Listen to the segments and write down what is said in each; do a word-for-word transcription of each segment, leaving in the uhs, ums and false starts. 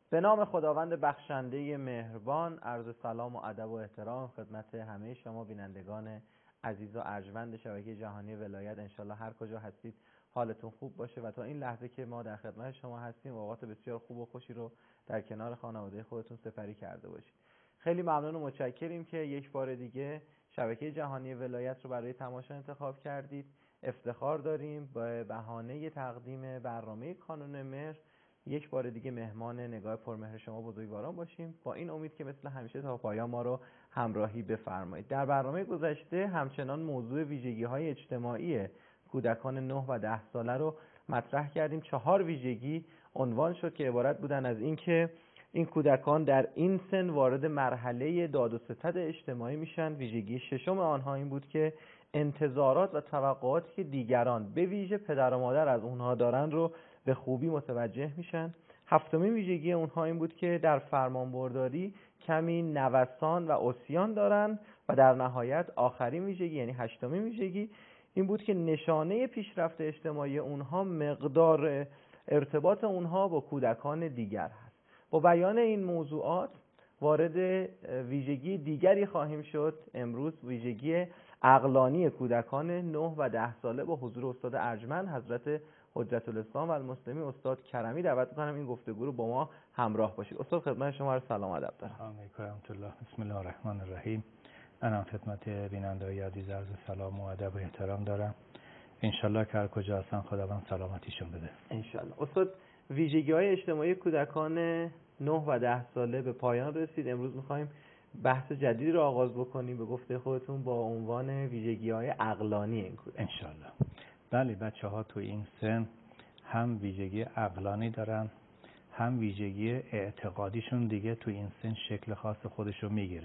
به نام خداوند بخشنده مهربان، عرض سلام و ادب و احترام خدمت همه شما بینندگان عزیز و ارجمند شبکه جهانی ولایت. انشالله هر کجا هستید حالتون خوب باشه و تا این لحظه که ما در خدمت شما هستیم اوقات بسیار خوب و خوشی رو در کنار خانواده خودتون سپری کرده باشید. خیلی ممنون و متشکریم که یک بار دیگه شبکه جهانی ولایت رو برای تماشا انتخاب کردید. افتخار داریم به بهانه تقدیم برنامه کانون مهر یک بار دیگه مهمان نگاه پرمهر شما بزرگواران باشیم، با این امید که مثل همیشه تا پایان ما رو همراهی بفرمایید. در برنامه گذشته همچنان موضوع ویژگی‌های اجتماعی کودکان نه و ده ساله رو مطرح کردیم. چهار ویژگی عنوان شد که عبارت بودن از این که این کودکان در این سن وارد مرحله داد و ستد اجتماعی میشن. ویژگی ششم آنها این بود که انتظارات و توقعاتی که دیگران به ویژه پدر و مادر از اونها دارن رو به خوبی متوجه میشن. هفتمین ویژگی اونها این بود که در فرمانبرداری کمی نوسان و عصیان دارن و در نهایت آخرین ویژگی یعنی هشتمین ویژگی این بود که نشانه پیشرفت اجتماعی اونها مقدار ارتباط اونها با کودکان دیگر هست. با بیان این موضوعات وارد ویژگی دیگری خواهیم شد امروز، ویژگی عقلانی کودکان نه و ده ساله با حضور استاد ارجمند حضرت حجت الاسلام و المسلمین استاد کرمی. دعوت می‌کنم این گفتگو رو با ما همراه باشید. استاد خدمت شما رو سلام و ادب دارم. علیکم رحمت الله. بسم الله الرحمن الرحیم. منم خدمت بیننده‌های عزیز عرض سلام و ادب و احترام دارم. انشالله که هر کجا هستن خداوند سلامتیشون بده. انشالله. استاد ویژگی‌های اجتماعی کودکان نه و ده ساله به پایان رسید. امروز می‌خوایم بحث جدیدی رو آغاز بکنیم به گفته خودتون با عنوان ویژگی‌های عقلانی این کودک. انشالله. بله، بچه‌ها تو این سن هم ویژگی عقلانی دارن هم ویژگی اعتقادیشون دیگه تو این سن شکل خاص خودشو میگیره.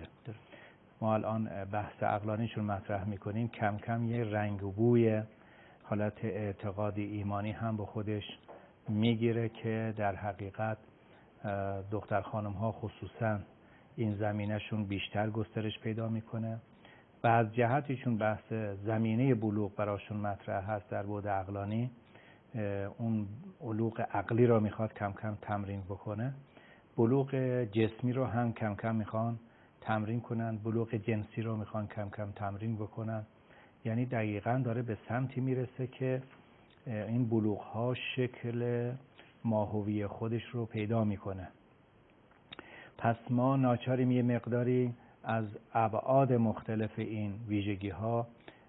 ما الان بحث عقلانیشون مطرح میکنیم، کم کم یه رنگ و بوی حالت اعتقادی ایمانی هم به خودش میگیره که در حقیقت دختر خانم ها خصوصا این زمینهشون بیشتر گسترش پیدا میکنه و از جهتشون بحث زمینه بلوغ براشون مطرح هست در بعد عقلانی. اون بلوغ عقلی رو میخواد کم کم تمرین بکنه، بلوغ جسمی رو هم کم کم میخوان تمرین کنن، بلوغ جنسی رو میخوان کم کم تمرین بکنن. یعنی دقیقاً داره به سمتی میرسه که این بلوغ ها شکل ماهوی خودش رو پیدا میکنه. پس ما ناچاریم یه مقداری از ابعاد مختلف این ویژگی ها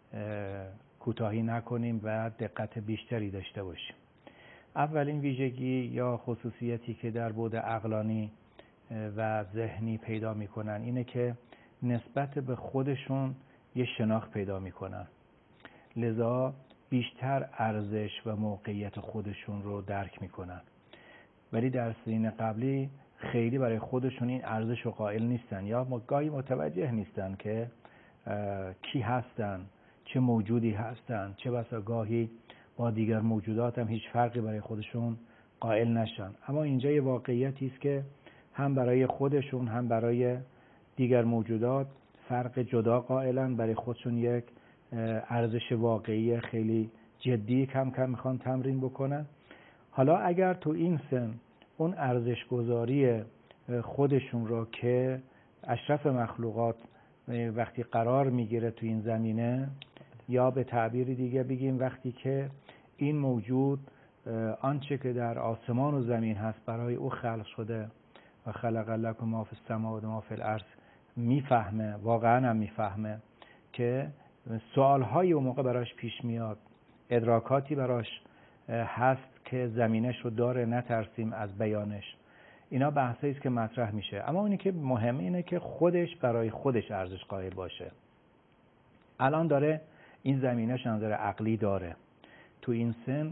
کوتاهی نکنیم و دقت بیشتری داشته باشیم. اولین ویژگی یا خصوصیتی که در بعد عقلانی و ذهنی پیدا میکنن اینه که نسبت به خودشون یه شناخت پیدا میکنن، لذا بیشتر ارزش و موقعیت خودشون رو درک میکنن. ولی در سنین قبلی خیلی برای خودشون این ارزش رو قائل نیستن یا گاهی متوجه نیستن که کی هستن، چه موجودی هستن، چه بسا گاهی با دیگر موجودات هم هیچ فرقی برای خودشون قائل نشن. اما اینجا یه واقعیتی است که هم برای خودشون هم برای دیگر موجودات فرق جدا قائلن، برای خودشون یک ارزش واقعی خیلی جدی کم کم میخوان تمرین بکنن. حالا اگر تو این سن اون ارزش گذاری خودشون رو که اشرف مخلوقات وقتی قرار میگیره تو این زمینه، یا به تعبیر دیگه بگیم وقتی که این موجود آنچه که در آسمان و زمین هست برای او خلق شده و خلق لکم ما فی السماوات و ما فی الارض میفهمه، واقعا هم میفهمه که سوالهای اون موقع براش پیش میاد، ادراکاتی براش هست که زمینش رو داره، نترسیم از بیانش. اینا بحثایی است که مطرح میشه. اما اونی که مهمه اینه که خودش برای خودش ارزش قائل باشه. الان داره این زمینش نظر عقلی داره. تو این سن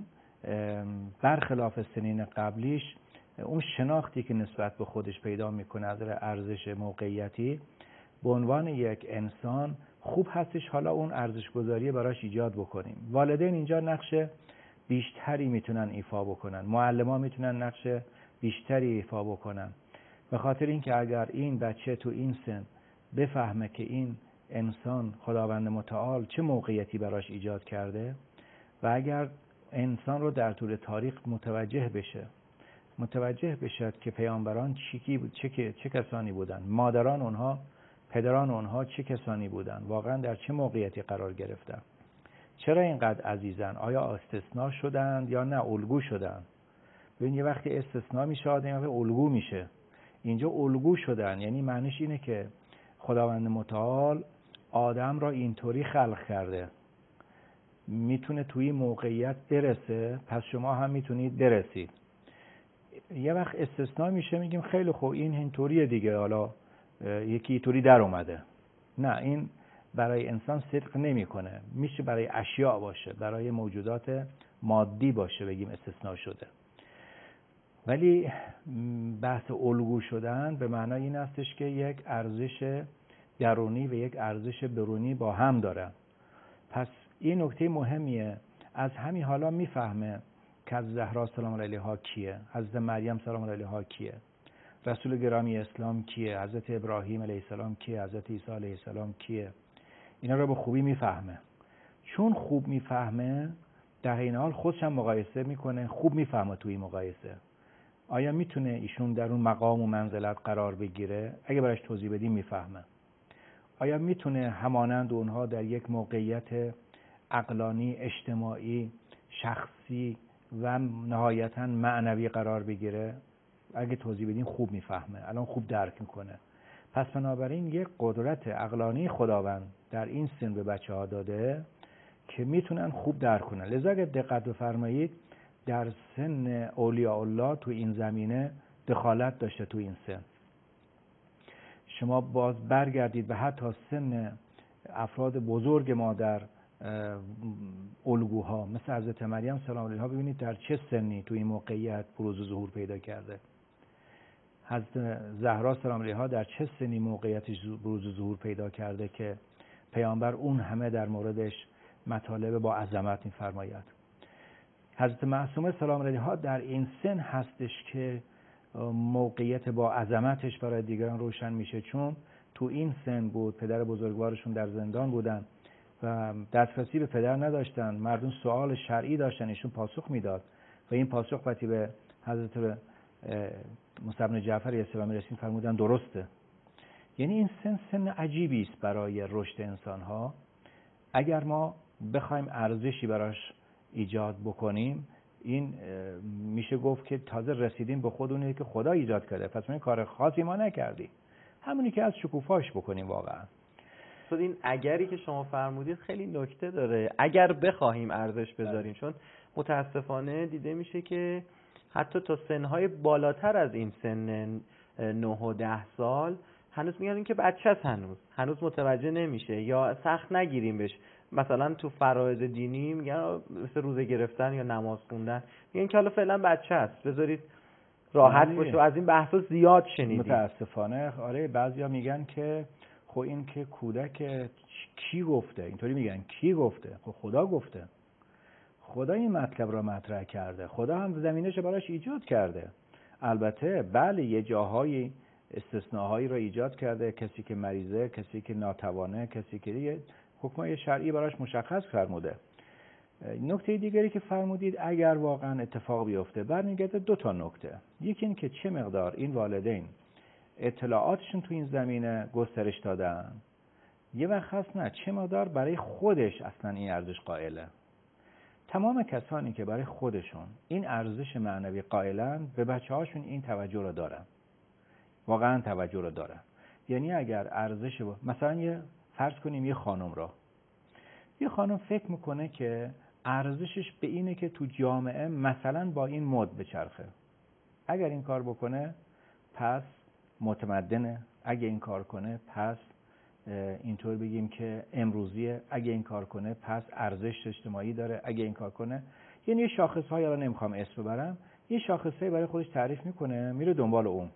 برخلاف سنین قبلیش اون شناختی که نسبت به خودش پیدا میکنه از ارزش موقعیتی به عنوان یک انسان خوب هستش حالا اون ارزش گذاری براش ایجاد بکنیم. والدین اینجا نقش بیشتری میتونن ایفا بکنن، معلمان میتونن نقش بیشتری ایفا بکنن، به خاطر اینکه اگر این بچه تو این سن بفهمه که این انسان خداوند متعال چه موقعیتی براش ایجاد کرده و اگر انسان رو در طول تاریخ متوجه بشه متوجه بشد که پیامبران چی بود، چه چه کسانی بودند، مادران اونها، پدران اونها چه کسانی بودند، واقعا در چه موقعیتی قرار گرفتند، چرا اینقدر عزیزن، آیا استثناء شدند یا نه الگو شدند. ببین یه وقتی استثناء میشه آدم یه وقتی الگو میشه. اینجا الگو شدن یعنی معنیش اینه که خداوند متعال آدم را اینطوری خلق کرده میتونه توی موقعیت برسه، پس شما هم میتونید برسید. یه وقت استثناء میشه میگیم خیلی خوب این اینطوریه دیگه، حالا یکی اینطوری در اومده. نه، این برای انسان صدق نمیکنه. میشه برای اشیاء باشه، برای موجودات مادی باشه بگیم استثناء شده. ولی بحث الگو شدن به معنای این هستش که یک ارزش درونی و یک ارزش برونی با هم دارن. پس این نکته مهمیه. از همین حالا میفهمه که از زهرا سلام علیها کیه، حضرت مریم سلام علیها کیه، رسول گرامی اسلام کیه، حضرت ابراهیم علیه السلام کیه، حضرت عیسی علیه السلام کیه. اینا رو به خوبی میفهمه. چون خوب میفهمه در این حال خودش هم مقایسه میکنه، خوب میفهمه توی مقایسه. آیا میتونه ایشون در اون مقام و منزلت قرار بگیره؟ اگه براش توضیح بدیم میفهمه. آیا میتونه همانند اونها در یک موقعیت عقلانی، اجتماعی، شخصی و نهایتاً معنوی قرار بگیره؟ اگه توضیح بدیم خوب میفهمه، الان خوب درک میکنه. پس بنابراین یک قدرت عقلانی خداوند در این سن به بچه ها داده که میتونن خوب درک کنن. لذا اگه دقت بفرمایید در سن اولیاء الله تو این زمینه دخالت داشته تو این سن. شما باز برگردید به حتی سن افراد بزرگ ما در الگوها مثل حضرت مریم سلام علیها، ببینید در چه سنی تو این موقعیت بروز و ظهور پیدا کرده. حضرت زهرا سلام علیها در چه سنی موقعیتش بروز و ظهور پیدا کرده که پیامبر اون همه در موردش مطالب با عظمت می‌فرماید. حضرت معصومه سلام علیها در این سن هستش که موقعیت با عظمتش برای دیگران روشن میشه، چون تو این سن بود، پدر بزرگوارشون در زندان بودن و دسترسی به پدر نداشتن، مردم سوال شرعی داشتن، ایشون پاسخ میداد و این پاسخ وقتی به حضرت موسی بن جعفر علیه السلام رسید فرمودن درسته. یعنی این سن سن عجیبی است برای رشد انسان ها. اگر ما بخوایم ارزشی براش ایجاد بکنیم، این میشه گفت که تازه رسیدیم به خود اونی که خدا ایجاد کرده. پس ما کار خاصی ما نکردیم، همونی که از شکوفاش بکنیم. واقعا خود این اگری که شما فرمودید خیلی نکته داره. اگر بخواهیم ارزش بذاریم، چون متاسفانه دیده میشه که حتی تا سنهای بالاتر از این سن نه و ده سال هنوز میگن این که بچه است، هنوز هنوز متوجه نمیشه یا سخت نگیریم بهش. مثلا تو فرایض دینی میگن مثل روزه گرفتن یا نماز خوندن، میگن که حالا فعلا بچه است بذارید راحت باشه و از این بحثا زیاد شنیدیم. متاسفانه آره، بعضیا میگن که خب این که کودک کی گفته، اینطوری میگن کی گفته؟ خب خدا گفته. خدا این مطلب را مطرح کرده، خدا هم زمینش براش ایجاد کرده. البته بله یه جاهای استثناءهایی را ایجاد کرده، کسی که مریضه، کسی که ناتوانه، کسی که دیگه حکمای شرعی براش مشخص فرموده. نکته دیگری که فرمودید اگر واقعا اتفاق بیفته، برمیگرده دو تا نکته. یکی این که چه مقدار این والدین اطلاعاتشون تو این زمینه گسترش دادن، یه وقت هست نه چه مقدار برای خودش اصلا این ارزش قائله. تمام کسانی که برای خودشون این ارزش معنوی قائلن به بچه هاشون این توجه رو دارن، واقعا توجه رو دارن. یعنی اگر ارزش با... مثلا یه فرض کنیم یه خانم را، یه خانم فکر میکنه که ارزشش به اینه که تو جامعه مثلا با این مد بچرخه. اگر این کار بکنه پس متمدنه، اگه این کار کنه پس اینطور بگیم که امروزیه، اگه این کار کنه پس ارزش اجتماعی داره، اگه این کار کنه. یعنی یه شاخص‌هایی رو نمیخوام اسم ببرم، یه شاخصهایی برای خودش تعریف میکنه، میره دنبال اون.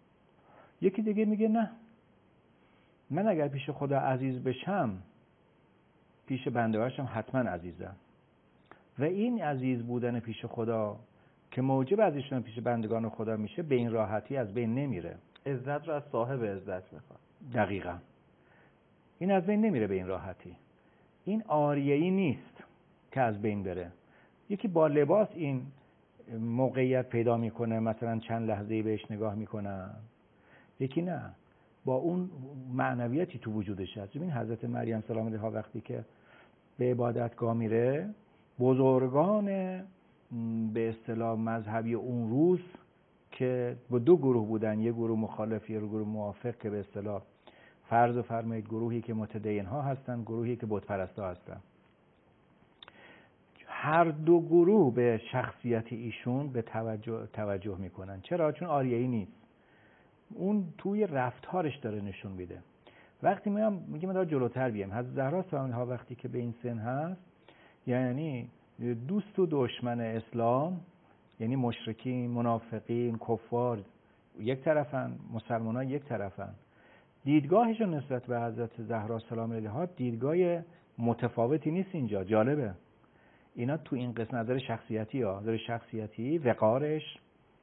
یکی دیگه میگه نه، من اگر پیش خدا عزیز بشم پیش بنده‌هاشم حتما عزیزم، و این عزیز بودن پیش خدا که موجب عزیز شدن پیش بندگان خدا میشه به این راحتی از بین نمیره. عزت رو از صاحب عزت میخواد. دقیقاً این از بین نمیره به این راحتی. این عاریه‌ای نیست که از بین بره. یکی با لباس این موقعیت پیدا میکنه مثلا چند لحظه بهش نگاه میکنن، یکی نه با اون معنویتی تو وجودش هست. ببین حضرت مریم سلام علیها وقتی که به عبادتگاه میره، بزرگان به اصطلاح مذهبی اون روز که با دو گروه بودن، یه گروه مخالف یه گروه موافق، که به اصطلاح فرض فرمایید گروهی که متدین ها هستن، گروهی که بت پرست ها هستن، هر دو گروه به شخصیت ایشون به توجه توجه میکنن. چرا؟ چون آریایی نیست، اون توی رفتارش داره نشون میده. وقتی میام میگم من جلوتر بیام، حضرت زهرا سلام علیها وقتی که به این سن هست، یعنی دوست و دشمن اسلام، یعنی مشرکین، منافقین، کفار یک طرفن، مسلمانان یک طرفن، دیدگاهشون نسبت به حضرت زهرا سلام علیها دیدگاه متفاوتی نیست. اینجا جالبه، اینا تو این قسم نظر شخصیتی ها، نظر شخصیتی، وقارش،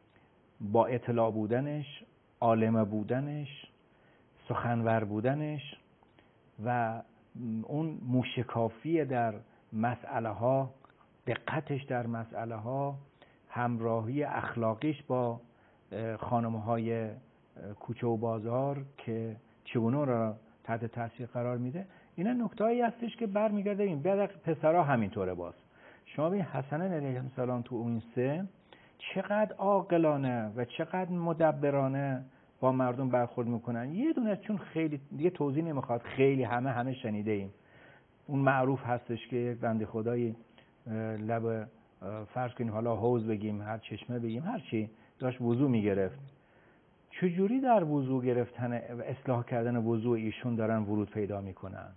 با اطلاع بودنش، عالم بودنش، سخنور بودنش و اون موشکافی در مسئله ها، دقتش در مسئله ها، همراهی اخلاقیش با خانم های کوچه و بازار که چگونه را تحت تاثیر قرار میده. اینا نکته‌ای هستش که برمیگرده این بعد پسرها همینطوره. باز شما ببین حسن علیه السلام تو اون سن چقدر عاقلانه و چقدر مدبرانه با مردم برخورد میکنن. یه دونه چون خیلی دیگه توضیح نمیخواد، خیلی همه همه شنیده ایم، اون معروف هستش که یک بنده خدایی لب فرض کنیم حالا حوض بگیم، هر چشمه بگیم، هر چی داشت وضو میگرفت. چجوری در وضو گرفتن و اصلاح کردن وضو ایشون دارن ورود پیدا میکنن؟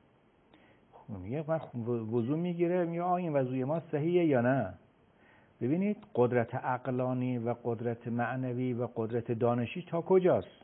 میگه من وضو میگیره، میگه آ این وضوی ما صحیحه یا نه. ببینید قدرت عقلانی و قدرت معنوی و قدرت دانشی تا کجاست.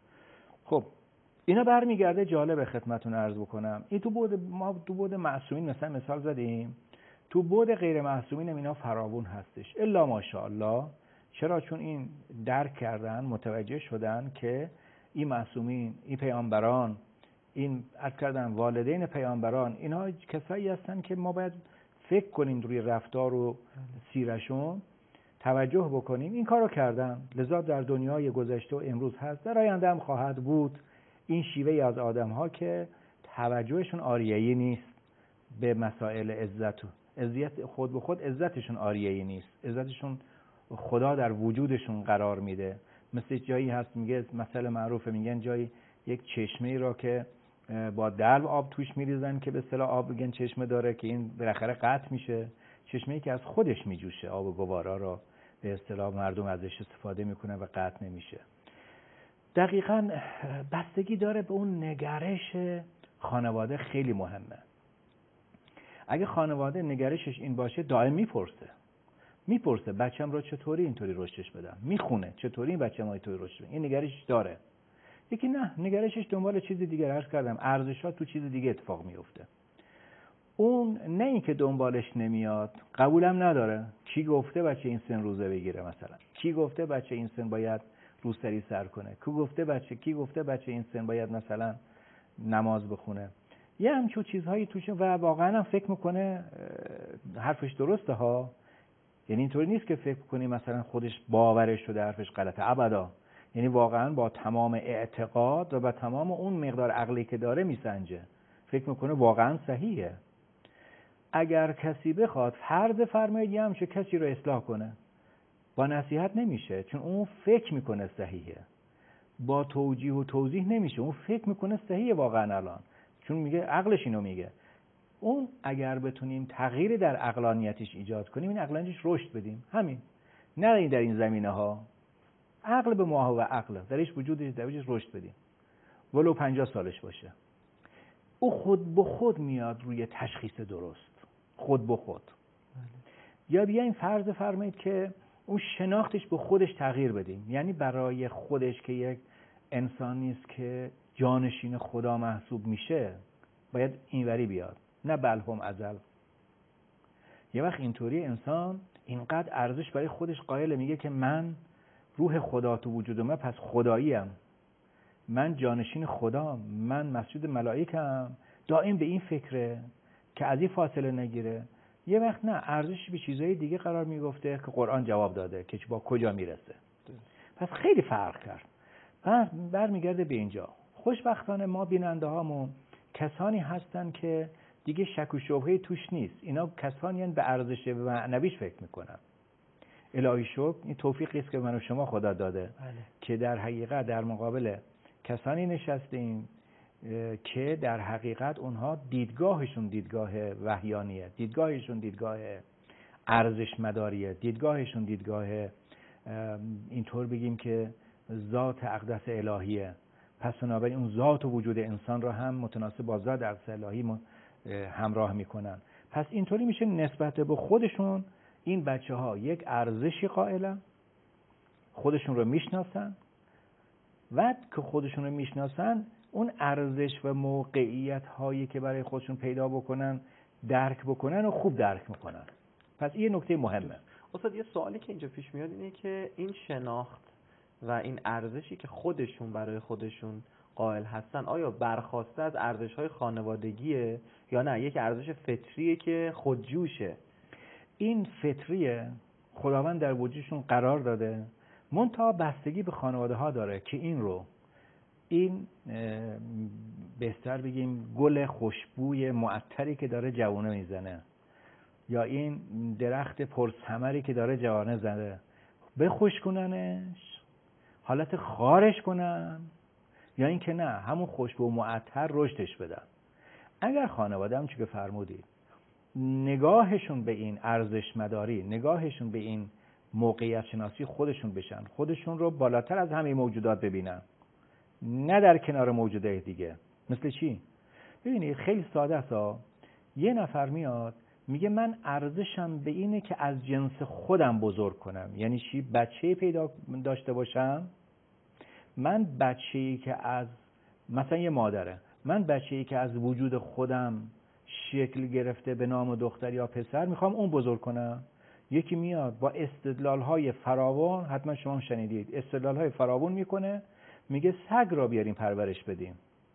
خب اینا برمیگرده، جالب خدمتتون عرض بکنم، این تو بعد ما تو بعد معصومین مثلا مثال زدیم، تو بعد غیر معصومین هم اینا فراوون هستش الا ماشاءالله. چرا؟ چون این درک کردن، متوجه شدن که این معصومین، این پیامبران، این عرض کردن والدین پیامبران، اینها کسایی هستن که ما باید فکر کنیم روی رفتار و سیرشون، توجه بکنیم. این کارو کردن، لذا در دنیای گذشته و امروز هست، در آینده هم خواهد بود. این شیوه از آدم ها که توجهشون آریایی نیست به مسائل عزت و عزت، خود به خود عزتشون آریایی نیست، عزتشون خدا در وجودشون قرار میده. مثل جایی هست میگه مسئله معروفه، میگن جایی یک چشمه‌ای را که با دلو آب توش میریزن که به اصطلاح آب بگن چشمه داره که این بالاخره قطع میشه، چشمه‌ای که از خودش میجوشه، آب گوارا را به اصطلاح مردم ازش استفاده میکنن و قطع نمیشه. دقیقاً بستگی داره به اون نگرش خانواده، خیلی مهمه. اگه خانواده نگرشش این باشه، دائم میپرسه میپرسه بچه‌م رو چطوری اینطوری رشدش بدم، میخونه چطوری این بچه‌م اینطوری رشد بدم، این نگرشش داره. یکی نه، نگرشش دنبال چیز دیگه، عرض کردم ارزشات تو چیز دیگه اتفاق میفته. اون نه این که دنبالش نمیاد، قبولم نداره. کی گفته بچه این سن روزه بگیره مثلا؟ کی گفته بچه این سن باید روسری سر کنه؟ کی گفته بچه کی گفته بچه این سن باید مثلا نماز بخونه؟ یه همچون چیزهایی توشه و واقعا هم فکر میکنه حرفش درسته ها. یعنی اینطوری نیست که فکر کنی مثلا خودش باورش شده حرفش غلطه، ابدا. یعنی واقعا با تمام اعتقاد و با تمام اون مقدار عقلی که داره میسنجه، فکر میکنه واقعا صحیحه. اگر کسی بخواد فرض فرمایید یه همچه کسی رو اصلاح کنه، با نصیحت نمیشه، چون اون فکر میکنه صحیحه. با توجیه و توضیح نمیشه، اون فکر میکنه صحیحه واقعا الان، چون میگه عقلش اینو میگه. اون اگر بتونیم تغییری در عقلانیتش ایجاد کنیم، این عقلانیتش رشد بدیم، همین. نه در این زمینه ها، عقل به ما و عقل درش وجودش درش رشد بدیم، ولو پنجاه سالش باشه. او خود به خود میاد روی تشخیص درست، خود به خود. یا بیایم فرض فرمایید که اون شناختش به خودش تغییر بدیم، یعنی برای خودش که یک انسانی است که جانشین خدا محسوب میشه، باید اینوری بیاد، نه بلهم ازل. یه وقت اینطوری انسان اینقدر ارزش برای خودش قائل، میگه که من روح خدا تو وجود من، پس خداییم، من جانشین خدا، من مسجد ملائکم، دائم به این فکره که از این فاصله نگیره. یه وقت نه، ارزش به چیزهای دیگه قرار میگفته که قرآن جواب داده که با کجا میرسه. پس خیلی فرق کرد. پس برمیگرده به اینجا. خوشبختانه ما بیننده هامون کسانی هستن که دیگه شک و شبهه توش نیست. اینا کسانی هستن به ارزش معنویش فکر میکنن. الهی شکر، این توفیقی است که من و شما خدا داده. بله. که در حقیقت در مقابل کسانی نشستیم که در حقیقت اونها دیدگاهشون دیدگاه وحیانیه، دیدگاهشون دیدگاه ارزش مداریه، دیدگاهشون دیدگاه اینطور بگیم که ذات اقدس الهیه. پس بنابراین اون ذات و وجود انسان را هم متناسب با ذات اقدس الهی همراه میکنن. پس اینطوری میشه نسبت به خودشون این بچه ها یک ارزشی قائلن، خودشون رو میشناسن و که خودشون رو میشناسن اون ارزش و موقعیت هایی که برای خودشون پیدا بکنن درک بکنن و خوب درک میکنن. پس این نکته مهمه. استاد یه سوالی که اینجا پیش میاد اینه که این شناخت و این ارزشی که خودشون برای خودشون قائل هستن آیا برخواسته از ارزش‌های خانوادگیه یا نه یک ارزش فطریه که خودجوشه؟ این فطریه، خداوند در وجودشون قرار داده، منتها بستگی به خانواده ها داره که این رو این بهتر بگیم گل خوشبوی معطری که داره جوانه میزنه یا این درخت پرثمری که داره جوانه زنه بخوش کننش، حالت خارش کنن، یا این که نه همون خوشبو و معطر رشدش بدن. اگر خانواده هم چی که فرمودید نگاهشون به این ارزش مداری، نگاهشون به این موقعیت شناسی خودشون بشن، خودشون رو بالاتر از همه موجودات ببینن، نه در کنار موجودات دیگه. مثل چی؟ ببینید خیلی ساده است ها. یه نفر میاد میگه من ارزشم به اینه که از جنس خودم بزرگ کنم. یعنی چی؟ بچه پیدا داشته باشم. من بچه‌ای که از مثلا یه مادره، من بچه‌ای که از وجود خودم شکل گرفته به نام دختر یا پسر میخوام اون بزرگ کنم. یکی میاد با استدلال‌های فراوان، حتما شما هم شنیدید، استدلال‌های فراوان میکنه، میگه سگ را بیاریم پرورش بدیم.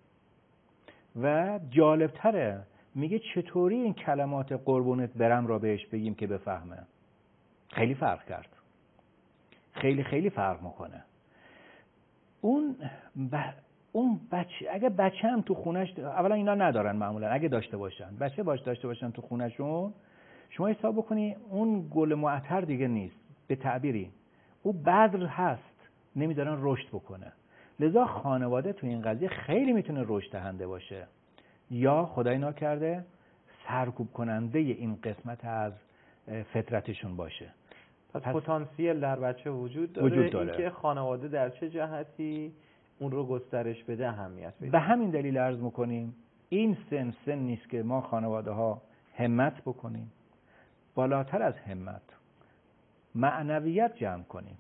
و جالبتره میگه چطوری این کلمات قربونت برم را بهش بگیم که بفهمه. خیلی فرق کرد، خیلی خیلی فرق میکنه. اون ب... اون بچه، اگه بچه هم تو خونش، اولا اینا ندارن معمولا، اگه داشته باشن بچه باش داشته باشن تو خونشون، شما حساب بکنی اون گل معطر دیگه نیست، به تعبیری او بذر هست، نمیذارن رشد بکنه. لذا خانواده تو این قضیه خیلی میتونه رشد دهنده باشه یا خدای ناکرده سرکوب کننده این قسمت از فطرتشون باشه. پس پتانسیل در بچه وجود داره, وجود داره. اینکه خانواده در چه جهتی اون رو گسترش بده اهمیت پیدا. به همین دلیل عرض میکنیم این سن سن نیست که ما خانواده ها همت بکنیم، بالاتر از همت معنویت جمع کنیم.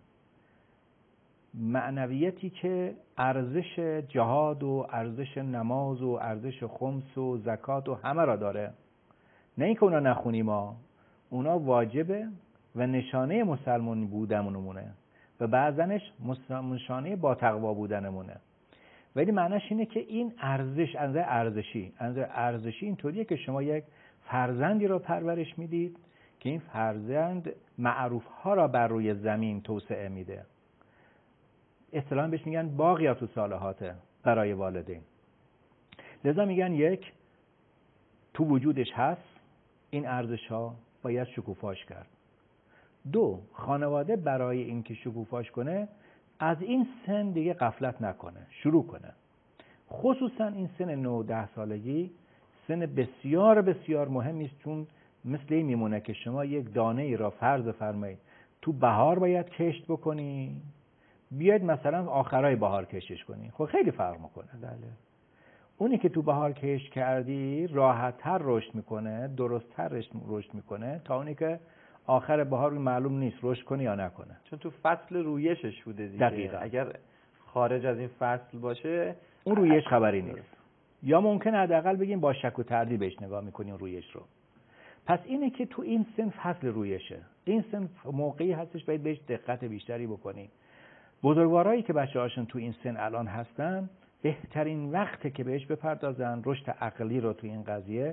معنویتی که ارزش جهاد و ارزش نماز و ارزش خمس و زکات و همه را داره. نه اینکه اونا نخونیم، ما اونا واجبه و نشانه مسلمان بودنمونه و بعضنش نشانه با تقوا بودنمونه. ولی معنیش اینه که این ارزش از ارزشی از ارزشی اینطوریه که شما یک فرزندی رو پرورش میدید که این فرزند معروف ها را بر روی زمین توسعه میده. اصطلاحاً بهش میگن باقیات الصالحات برای والدین. لذا میگن یک، تو وجودش هست، این ارزش ها باید شکوفاش کرد. دو، خانواده برای اینکه شکوفاش کنه از این سن دیگه غفلت نکنه، شروع کنه. خصوصا این سن نه ده سالگی سن بسیار بسیار مهمی است، چون مثل این میمونه که شما یک دانه ای را فرض فرمایید تو بهار باید کشت بکنی، بیاید مثلا آخرای بهار کشتش کنی، خب خیلی فرق میکنه. بله. اونی که تو بهار کشت کردی راحت‌تر رشد میکنه، درست‌تر رشد میکنه تا اونی که آخر بهار معلوم نیست رشد کنه یا نکنه، چون تو فصل رویشش بوده دیگه. دقیقاً. اگر خارج از این فصل باشه اون رویش خبری نیست، یا ممکنه حداقل بگیم با شک و تردید بهش نگاه میکنیم رویش رو. پس اینه که تو این سن فصل رویشه، این سن موقعی هستش باید بهش دقت بیشتری بکنیم. بزرگوارایی که بچه‌هاشون تو این سن الان هستن بهترین وقته که بهش بپردازن، رشد عقلی رو تو این قضیه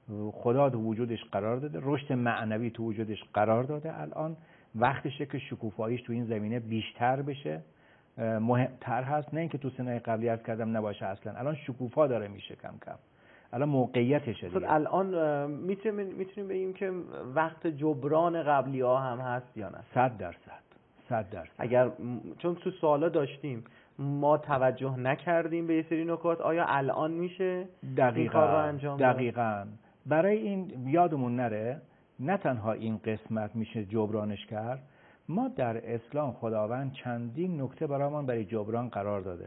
خدا تو وجودش قرار داده، رشد معنوی تو وجودش قرار داده. الان وقتشه که شکوفاییش تو این زمینه بیشتر بشه، مهمتر هست. نه اینکه تو سنهای قبلی عرض کردم نباشه، اصلا الان شکوفا داره میشه کم کم، الان موقعیتشه دیگه. الان میتونیم میتونیم بگیم که وقت جبران قبلی ها هم هست یا نه؟ صد درصد صد درصد. اگر چون تو سوالا داشتیم ما توجه نکردیم به یه سری نکات، آیا الان میشه دقیقاً این کار رو انجام داد؟ دقیقاً. برای این یادمون نره، نه تنها این قسمت میشه جبرانش کرد، ما در اسلام خداوند چندین نکته برامون برای جبران قرار داده.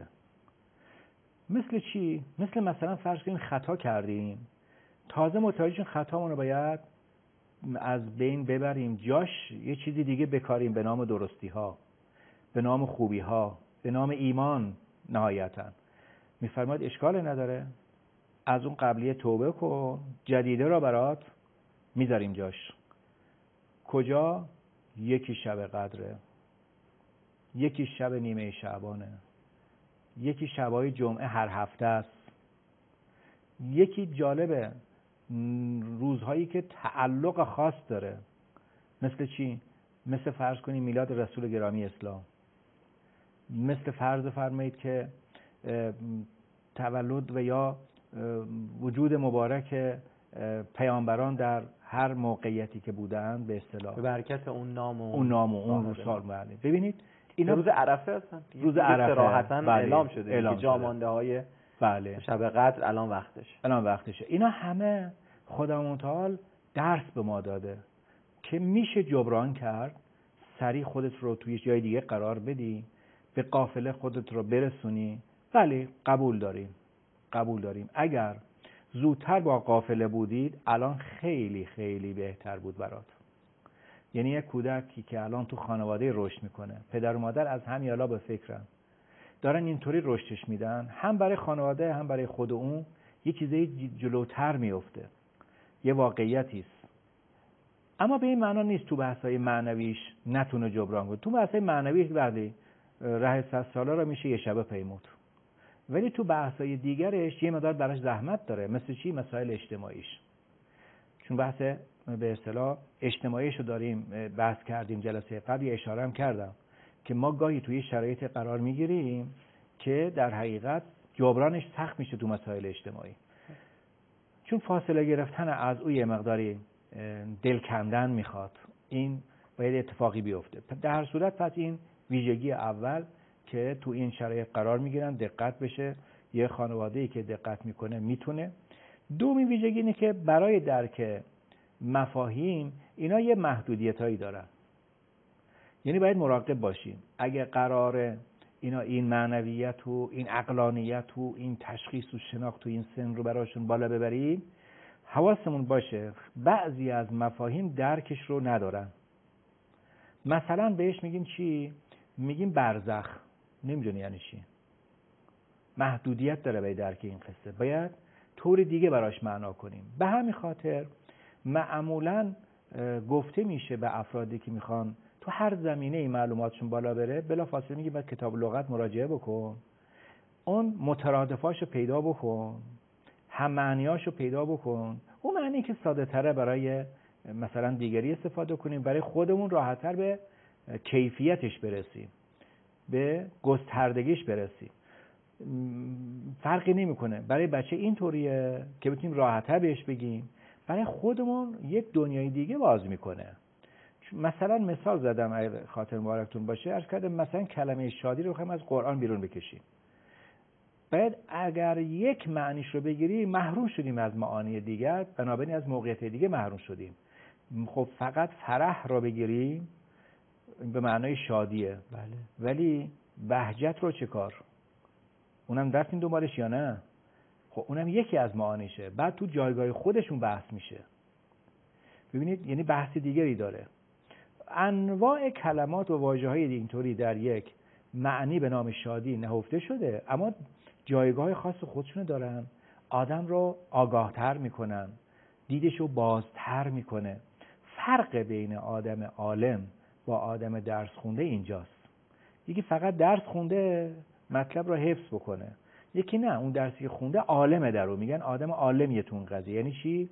مثل چی؟ مثل مثلا فرض کنیم خطا کردیم، تازه متوجه خطامون رو باید از بین ببریم، جاش یه چیزی دیگه بکاریم به نام درستی ها، به نام خوبی ها، به نام ایمان. نهایتا میفرماید اشکال نداره، از اون قبلیه توبه کن، جدیده رو برات میذاریم جاش. کجا؟ یکی شب قدره، یکی شب نیمه شعبانه، یکی شبای جمعه هر هفته است، یکی جالبه روزهایی که تعلق خاص داره. مثل چی؟ مثل فرض کنید میلاد رسول گرامی اسلام، مثل فرض فرمایید که تولد و یا وجود مبارک پیامبران در هر موقعیتی که بودن، به اصطلاح به برکت اون نام و اون نام و اون روز سال. بله ببینید اینا روز عرفه هستن، روز عرفه صراحتاً بله. اعلام شده اعلام که جا مانده های بله. شب قدر الان وقتش الان وقتشه. اینا همه خدا متعال درس به ما داده که میشه جبران کرد. سریع خودت رو توی جای دیگه قرار بدی، به قافله خودت رو برسونی. ولی قبول داریم قبول داریم اگر زودتر با قافله بودید الان خیلی خیلی بهتر بود برات. یعنی یک کودکی که الان تو خانواده رشد میکنه، پدر و مادر از همین حالا به فکرن، دارن اینطوری رشدش میدن، هم برای خانواده هم برای خود اون یه چیزی جلوتر میفته، یه واقعیتی است. اما به این معنا نیست تو بحث‌های معنویش نتونه جبران کنه. تو بحث‌های معنویش ولی ره صد ساله رو میشه یه شبه پیمود، ولی تو بحث‌های دیگرش یه مقدار براش زحمت داره. مثل چی؟ مسائل اجتماعیش. چون بحث به اصطلاح اجتماعیشو داریم بحث کردیم جلسه قبل، اشاره هم کردم که ما گاهی توی شرایط قرار میگیریم که در حقیقت جبرانش سخت میشه تو مسائل اجتماعی، چون فاصله گرفتن از او یه مقداری دل کندن میخواد. این باید اتفاقی بیفته. در هر صورت پس این ویژگی اول که تو این شرایط قرار میگیرن دقت بشه، یه خانواده‌ای که دقت میکنه میتونه. دومی ویژگی اینه که برای درک مفاهیم اینا یه محدودیتایی دارن، یعنی باید مراقب باشیم اگه قراره اینا این معنویت و این عقلانیت و این تشخیص و شناخت تو این سن رو براشون بالا ببریم، حواسمون باشه بعضی از مفاهیم درکش رو ندارن. مثلا بهش میگیم چی؟ میگیم برزخ، نمیدونی یعنی چی، محدودیت داره به درک این قصه، باید طور دیگه براش معنا کنیم. به همین خاطر معمولاً گفته میشه به افرادی که میخوان تو هر زمینه ای معلوماتشون بالا بره، بلافاصله میگه باید کتاب لغت مراجعه بکن، اون مترادفاشو پیدا بکن، هم معنیاشو پیدا بکن، اون معنی که ساده تره برای مثلا دیگری استفاده کنیم، برای خودمون راحت‌تر به کیفیتش برسیم، به گستردگیش برسیم. فرقی نمیکنه برای بچه اینطوریه که بتونیم راحت‌تر بهش بگیم، برای خودمون یک دنیای دیگه باز میکنه. مثلا مثال زدم اگه خاطر مبارکتون باشه، عرض کردم مثلا کلمه شادی رو بخوایم از قرآن بیرون بکشیم، باید اگر یک معنیش رو بگیری محروم شدیم از معانی دیگر، بنابراین از موقعیت دیگه محروم شدیم. خب فقط فرح رو بگیریم به معنای شادیه، بله، ولی بهجت رو چه کار؟ اونم رفتیم دنبالش یا نه؟ خب اونم یکی از معانیشه، بعد تو جایگاه خودشون بحث میشه. ببینید یعنی بحث دیگری داره. انواع کلمات و واژه‌های اینطوری در یک معنی به نام شادی نهفته شده، اما جایگاه خاص خودشونو دارن، آدم رو آگاهتر میکنن، دیدشو بازتر میکنه. فرق بین آدم عالم با آدم درس خونده اینجاست. یکی فقط درس خونده مطلب رو حفظ بکنه، یکی نه، اون درسی که خونده عالمه، در رو میگن آدم عالمیه تو اون قضیه. یعنی چی؟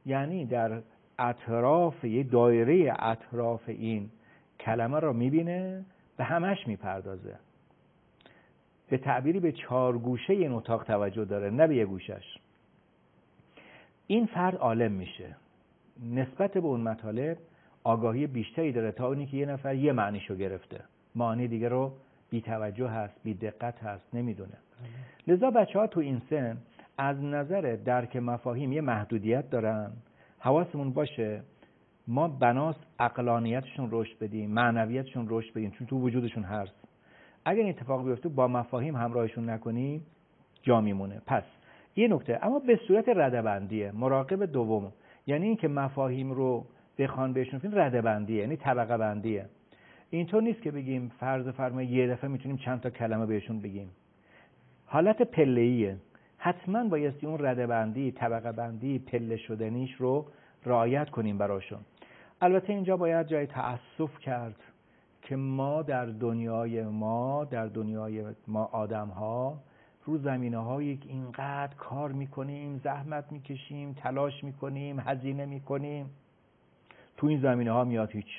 یعنی در اطراف یه دایره اطراف این کلمه را میبینه، به همش میپردازه. به تعبیری به چهار گوشه این اتاق توجه داره، نه به یه گوشش. این فرد عالم میشه، نسبت به اون مطالب آگاهی بیشتری داره تا اونی که یه نفر یه معنیشو گرفته، معانی دیگه رو بی توجه هست، بی دقت هست، نمیدونه. لذا بچه ها تو این سن از نظر درک مفاهیم یه محدودیت دارن. حواسمون باشه ما بناس عقلانیتشون رشد بدیم، معنویتشون رشد بدیم، چون تو وجودشون هست. اگر این اتفاق بیفته با مفاهیم همراهشون نکنیم جا میمونه. پس یه نکته، اما به صورت ردبندیه. مراقب دوم یعنی این که مفاهیم رو بخوان بهشون فین ردبندیه، یعنی طبقه بندیه. اینطور نیست که بگیم فرض فرمایید یه دفعه میتونیم چند تا کلمه بهشون بگیم. حالت پله‌ایه. حتما بایستی اون ردبندی، طبقه بندی، پله شدنیش رو رعایت کنیم براشون. البته اینجا باید جای تأسف کرد که ما در دنیای ما در دنیای ما آدم ها رو زمینه هایی که اینقدر کار میکنیم، زحمت میکشیم، تلاش میکنیم، هزینه میکنیم، تو این زمینه ها میاد هیچ.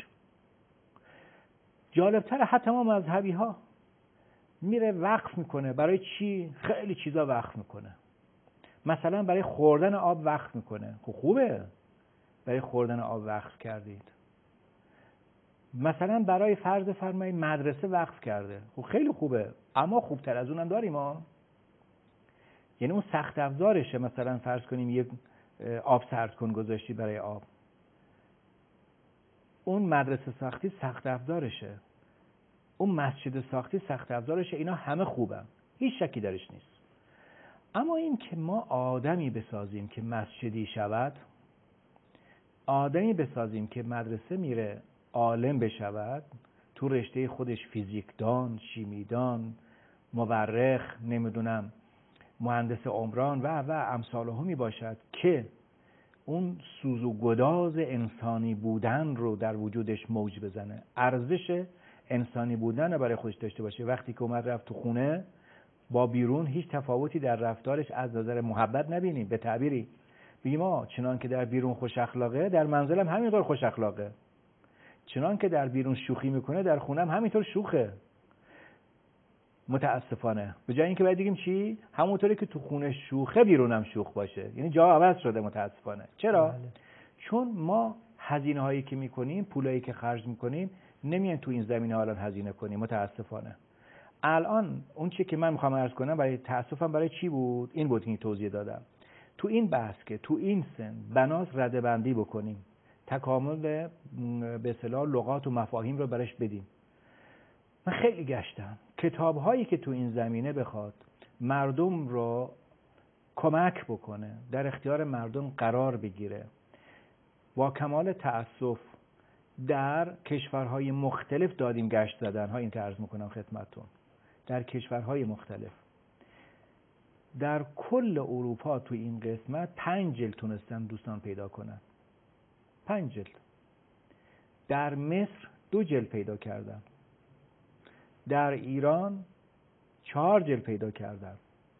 جالبتر حتی ما مذهبی ها میره وقف میکنه. برای چی؟ خیلی چیزا وقف میکنه. مثلا برای خوردن آب وقف میکنه. خب خوبه برای خوردن آب وقف کردید. مثلا برای فرض فرمایید مدرسه وقف کرده. خب خیلی خوبه، اما خوبتر از اونم داریم ما. یعنی اون سخت افزارشه. مثلا فرض کنیم یک آب سرد کن گذاشتی برای آب، اون مدرسه ساختی سخت افزارشه، اون مسجد ساختی سخت افزارشه. اینا همه خوبن، هیچ شکی درش نیست. اما این که ما آدمی بسازیم که مسجدی شود، آدمی بسازیم که مدرسه میره عالم بشود، تو رشته خودش فیزیکدان، شیمیدان، مورخ، نمیدونم مهندس عمران و و امثال همی باشد که اون سوز و گداز انسانی بودن رو در وجودش موج بزنه، ارزش انسانی بودن رو برای خودش داشته باشه. وقتی که اومد رفت تو خونه با بیرون هیچ تفاوتی در رفتارش از نظر محبت نبینیم. به تعبیری بگیم ما چنان که در بیرون خوش اخلاقه، در منزل هم همینطور خوش اخلاقه. چنان که در بیرون شوخی میکنه، در خونه هم همینطور شوخه. متاسفانه به جای اینکه باید بگیم چی؟ همونطوری که تو خونه شوخه بیرون هم شوخ باشه. یعنی جا عوض شده متاسفانه. چرا؟ بله. چون ما هزینه هایی که میکنیم، پولایی که خرج میکنیم، نمیان تو این زمینه الان هزینه کنیم. متاسفانه الان اون چیزی که من میخوام عرض کنم برای تاسفم برای چی بود؟ این بود که توضیح دادم. تو این بحث که تو این سن بناس ردبندی بکنیم، تکامل به اصطلاح لغات و مفاهیم رو برش بدیم. من خیلی گشتم کتاب هایی که تو این زمینه بخواد مردم رو کمک بکنه، در اختیار مردم قرار بگیره، با کمال تأسف در کشورهای مختلف دادیم گشت زدن ها. این که عرض میکنم خدمتتون، در کشورهای مختلف در کل اروپا تو این قسمت پنج جلد تونستن دوستان پیدا کنن. پنج جلد. در مصر دو جلد پیدا کردن. در ایران چهار جلد پیدا کردن.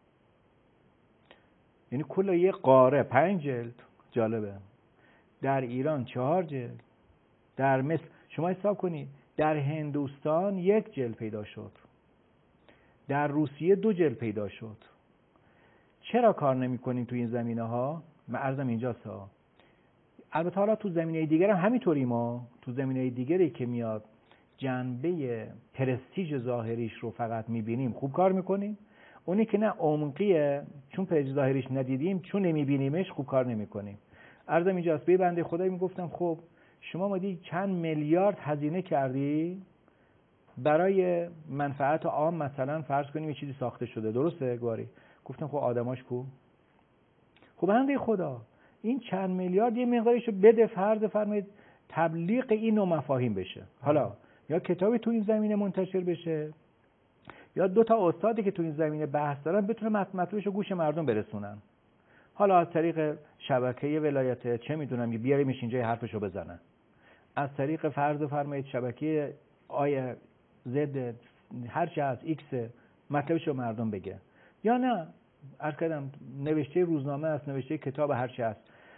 یعنی کل یه قاره پنج جلد. جالبه. در ایران چهار جلد. در مصر شما حساب کنید، در هندوستان یک جلد پیدا شد. در روسیه دو جلد پیدا شد. چرا کار نمی کنیم تو این زمینه ها؟ من عرضم اینجاست ها. البته حالا تو زمینه دیگر هم همینطوری، ما تو زمینه دیگری که میاد جنبه پرستیژ ظاهریش رو فقط میبینیم خوب کار میکنیم. اونی که نه عمقیه، چون پرستیژ ظاهریش ندیدیم، چون نمیبینیمش خوب کار نمیکنیم. عرضم اینجاست. به بنده خدایی میگفتم خب شما مادی چند میلیارد هزینه کردی برای منفعت عام، مثلا فرض کنیم یه چیزی ساخته شده، درسته گواری؟ گفتم خب آدماش کو؟ خب بنده خدا این چند میلیارد یه مقداریشو بده، فرض فرمایید تبلیغ این نوع مفاهیم بشه. حالا یا کتابی تو این زمینه منتشر بشه، یا دو تا استادی که تو این زمینه بحث دارن بتونه مطلبش رو گوش مردم برسونن. حالا از طریق شبکه ولایت چه میدونم یه بیاریمش اینجا حرفشو بزنن، از طریق فرض فرمایید شبکه آی زد هر چی از ایکس مطلبشو مردم بگه، یا نه عرض کردم نوشته روزنامه است، نوشته کتاب هر چی است.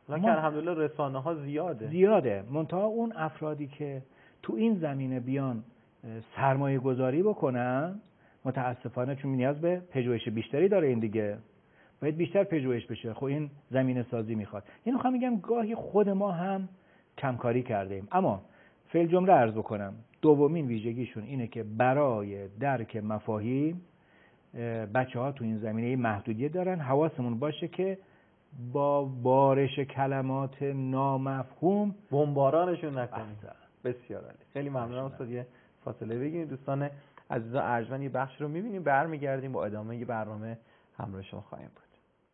لکن الحمدلله رسانه ها زیاده زیاده منتها اون افرادی که تو این زمینه بیان سرمایه گذاری بکنن متاسفانه چون نیاز به پژوهش بیشتری داره این دیگه باید بیشتر پژوهش بشه. خب این زمینه سازی میخواد. اینو میخوام میگم گاهی خود ما هم کمکاری کردیم. اما فعل جمله عرض بکنم دومین ویژگیشون اینه که برای درک مفاهیم بچه‌ها تو این زمینه محدودیت دارن. حواسمون باشه که با بارش کلمات نامفهوم بمبارانشون نکنیم. بسیار عالی. خیلی ممنونم استاد. یه فاصله بگیریم دوستان عزیز و ارجمند. یه بخش رو می‌بینیم برمیگردیم با ادامه برنامه همراه شما خواهیم بود.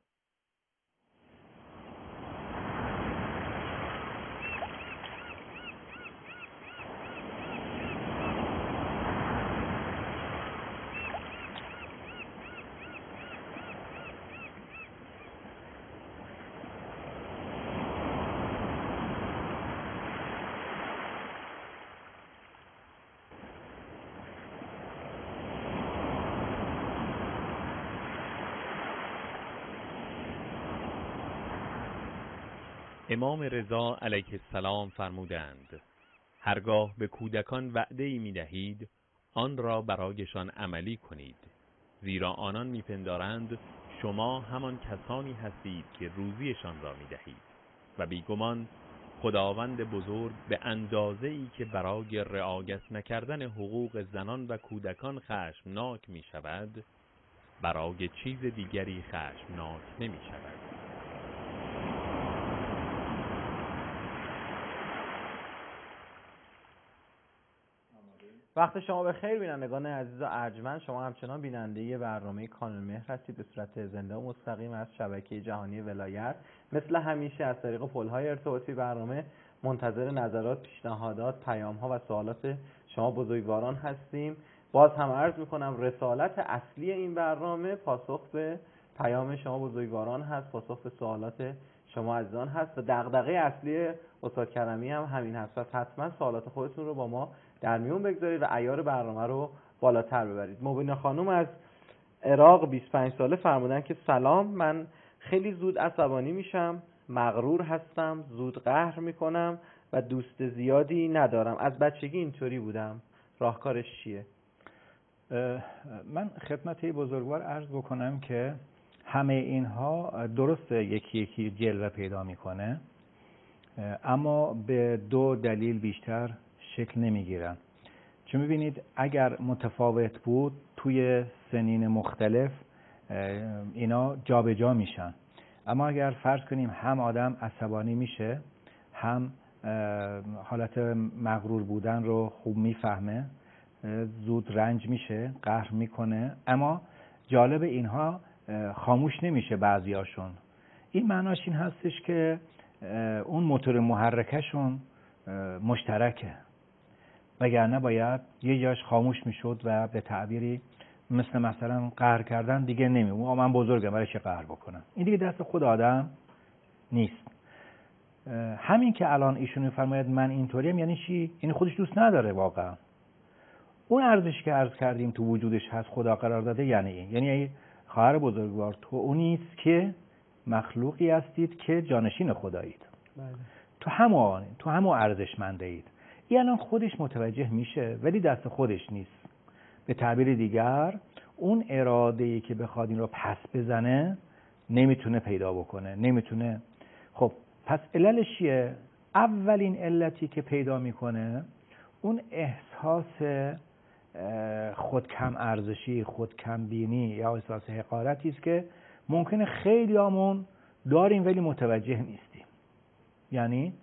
امام رضا علیه السلام فرمودند هرگاه به کودکان وعده‌ای می‌دهید آن را برایشان عملی کنید، زیرا آنان می‌پندارند شما همان کسانی هستید که روزیشان را می‌دهید و بیگمان خداوند بزرگ به اندازه‌ای که برای رعایت نکردن حقوق زنان و کودکان خشمناک می‌شود، برای چیز دیگری خشمناک نمی‌شود. وقت شما به خیر بینندگان عزیز و ارجمند. شما همچنان بیننده برنامه کانال مهر هستید به صورت زنده و مستقیم از شبکه جهانی ولایت. مثل همیشه از طریق پل‌های ارتباطی برنامه منتظر نظرات، پیشنهادات، پیام‌ها و سوالات شما بزرگواران هستیم. باز هم عرض می‌کنم رسالت اصلی این برنامه پاسخ به پیام شما بزرگواران هست، پاسخ به سوالات شما عزیزان هست و دغدغه اصلی استاد کرمی هم همین هست. پس حتما سوالات خودتون رو با ما در میون بگذارید و عیار برنامه رو بالاتر ببرید. مبینا خانم از عراق بیست و پنج ساله فرمودن که سلام، من خیلی زود عصبانی میشم، مغرور هستم، زود قهر میکنم و دوست زیادی ندارم. از بچگی اینطوری بودم، راهکارش چیه؟ من خدمت بزرگوار عرض بکنم که همه اینها درسته یکی یکی جلوه پیدا میکنه، اما به دو دلیل بیشتر شکل نمیگیرن. چون میبینید اگر متفاوت بود توی سنین مختلف اینا جابجا جا میشن، اما اگر فرض کنیم هم آدم عصبانی میشه، هم حالت مغرور بودن رو خوب میفهمه، زود رنج میشه، قهر میکنه، اما جالب اینها خاموش نمیشه بعضیاشون. این معناش این هستش که اون موتور محرکشون مشترکه، وگرنه باید یه جاش خاموش میشد و به تعبیری مثل مثلا قهر کردن دیگه نمی من بزرگم برای چه قهر بکنم. این دیگه دست خود آدم نیست. همین که الان ایشون فرماید من اینطوریم یعنی چی؟ یعنی خودش دوست نداره واقعا. اون ارزش که عرض کردیم تو وجودش هست، خدا قرار داده، یعنی این یعنی خواهر بزرگوار تو اونیست که مخلوقی هستید که جانشین خدایید. بله. تو همون تو همون ارزشمنده اید. این الان خودش متوجه میشه ولی دست خودش نیست. به تعبیر دیگر اون اراده‌ای که بخواد این رو پس بزنه نمیتونه پیدا بکنه، نمیتونه. خب پس علتش چیه؟ اولین علتی که پیدا میکنه اون احساس خود کم ارزشی، خود کم بینی یا احساس حقارتی است که ممکنه خیلیامون داریم ولی متوجه نیستیم. یعنی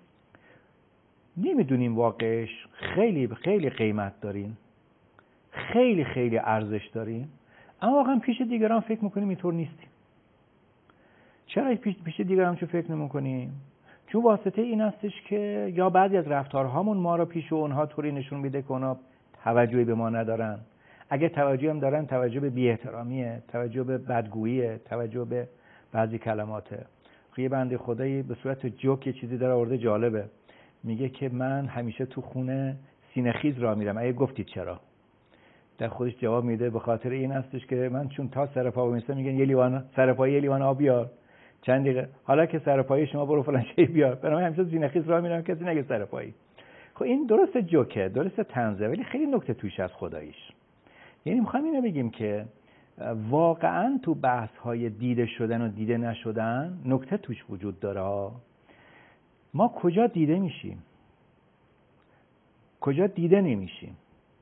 نمیدونیم واقعش خیلی خیلی قیمت داریم، خیلی خیلی ارزش داریم، اما واقعا پیش دیگران فکر میکنیم اینطور نیستیم. چرا پیش, پیش دیگران چون فکر نمیکنیم؟ چون واسطه این هستش که یا بعضی از رفتارهامون ما رو پیش اونها طوری نشون میده که اونا توجهی به ما ندارن. اگه توجه هم دارن توجه به بی‌احترامیه، توجه به بدگوییه، توجه به بعضی کلماته. یه بنده خدایی به صورت جوک یه چیزی داره آورده جالبه، میگه که من همیشه تو خونه سینه‌خیز راه میرم. اگه گفتید چرا؟ در خودش جواب میده به خاطر این هستش که من چون تا سر پا میستم میگن یه لیوان سر پا یه لیوان آب بیار. چند دقیقه حالا که سر پایی شما برو فلان شی بیار. برام همیشه زینخیز راه میرم کسی نگه سر پایی. خب این درست جوکه، درست طنزه، ولی خیلی نکته توش از خداییش. یعنی میخوام اینو بگیم که واقعا تو بحث های دیده شدن و دیده نشدن نکته توش وجود داره. ما کجا دیده میشیم؟ کجا دیده نمیشیم؟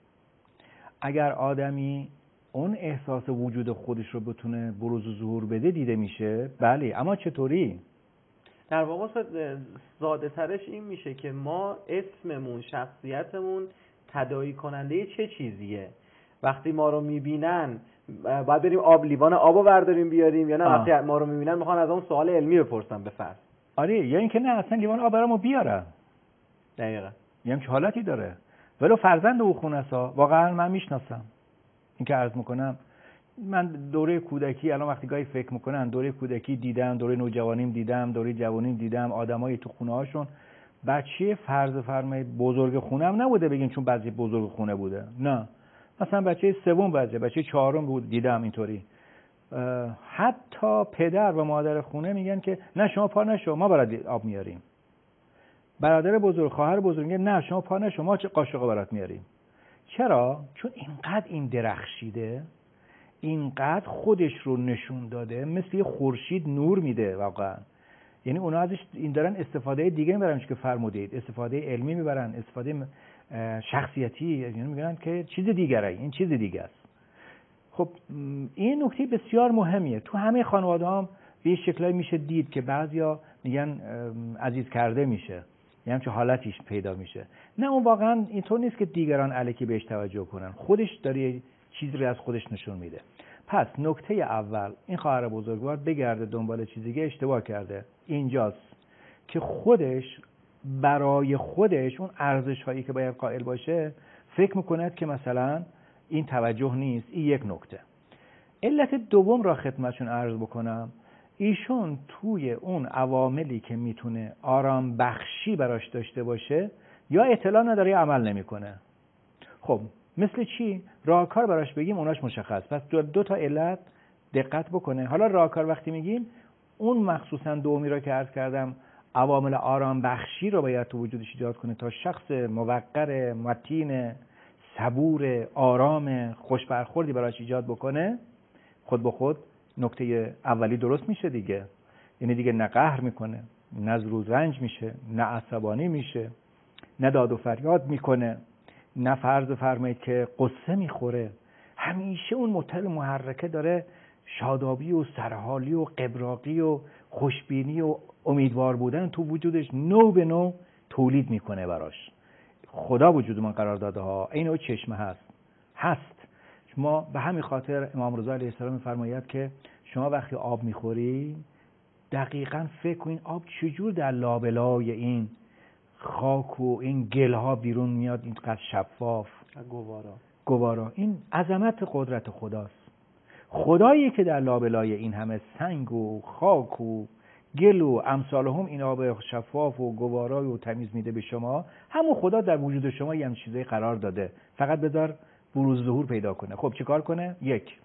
اگر آدمی اون احساس وجود خودش رو بتونه بروز و ظهور بده دیده میشه. بله، اما چطوری؟ در واقع ساده ترش این میشه که ما اسممون، شخصیتمون تداعی کننده چه چیزیه. وقتی ما رو میبینن باید بریم آب لیوان آبو برداریم بیاریم، یا نه وقتی ما رو میبینن میخوان از اون سوال علمی بپرسن به فرض. آره، یا اینکه نه اصلا لیوان آب برامو بیارن. دقیقاً یه همچین حالتی داره. ولو فرزند او خونه است، واقعا من میشناسم. این که عرض میکنم من دوره کودکی، الان وقتی گاهی فکر میکنم دوره کودکی دیدم، دوره نوجوانیم دیدم، دوره جوانیم دیدم، آدمایی تو خونه هاشون بچه فرض فرمایید بزرگ خونه هم نبوده بگین چون بعضی بزرگ خونه بوده، نه، مثلا بچه سوم بچه بچه چهارم بود دیدم اینطوری. حتی پدر و مادر خونه میگن که نه شما پا نشو ما برات آب میاریم. برادر بزرگ، خواهر بزرگ میگه نه شما پا نشو ما چه قاشق برات میاریم. چرا؟ چون اینقدر این درخشیده، اینقدر خودش رو نشون داده، مثل یه خورشید نور میده واقعا. یعنی اونا ازش این دارن استفاده دیگه میبرن که فرمودید، استفاده علمی میبرن، استفاده شخصیتی، یعنی میگن که چیز دیگره، این چیز دیگه است. خب این نکته بسیار مهمیه. تو همه خانواده هم به شکلایی میشه دید که بعضیا میگن عزیز کرده میشه، یعنی چه حالتیش پیدا میشه. نه اون واقعا اینطور نیست که دیگران الکی بهش توجه کنن، خودش داره چیزی رو از خودش نشون میده. پس نکته اول این خواهر بزرگوار بگرده دنبال چیزی دیگه اشتباه کرده. اینجاست که خودش برای خودش اون ارزش هایی که باید قائل باشه فکر میکند که مثلا این توجه نیست. این یک نکته. علت دوم را خدمتشون عرض بکنم، ایشون توی اون عواملی که میتونه آرام بخشی براش داشته باشه یا اطلاع نداره یا عمل نمیکنه. خب مثل چی؟ راهکار براش بگیم اوناش مشخص. پس دو, دو تا علت دقت بکنه. حالا راهکار وقتی میگیم اون مخصوصا دومی را که عرض کردم عوامل آرام بخشی رو باید تو وجودش ایجاد کنه تا شخص موقر، متین، صبور، آرام، خوش برخوردی براش ایجاد بکنه. خود به خود نکته اولی درست میشه دیگه. یعنی دیگه نه قهر میکنه، نه زروز رنج میشه، نه عصبانی میشه، نه داد و فریاد میکنه، نه فرض فرمایید که قصه میخوره. همیشه اون مطل محرکه داره شادابی و سرحالی و قبراقی و خوشبینی و امیدوار بودن تو وجودش نو به نو تولید میکنه براش. خدا وجود من قرار داده ها، این او چشمه هست هست ما به همین خاطر امام رضا علیه السلام میفرماید که شما وقتی آب میخوری دقیقاً فکر کن این آب چجور در لابلای این خاک و این گلها بیرون میاد، اینقدر شفاف، گوارا گوارا. این عظمت قدرت خداست. خدایی که در لابلای این همه سنگ و خاک و گل و امثال هم این آب شفاف و گوارا و تمیز میده به شما، همون خدا در وجود شما یه همچین چیزایی قرار داده، فقط بذار بروز ظهور پیدا کنه. خب چیکار کنه؟ یک،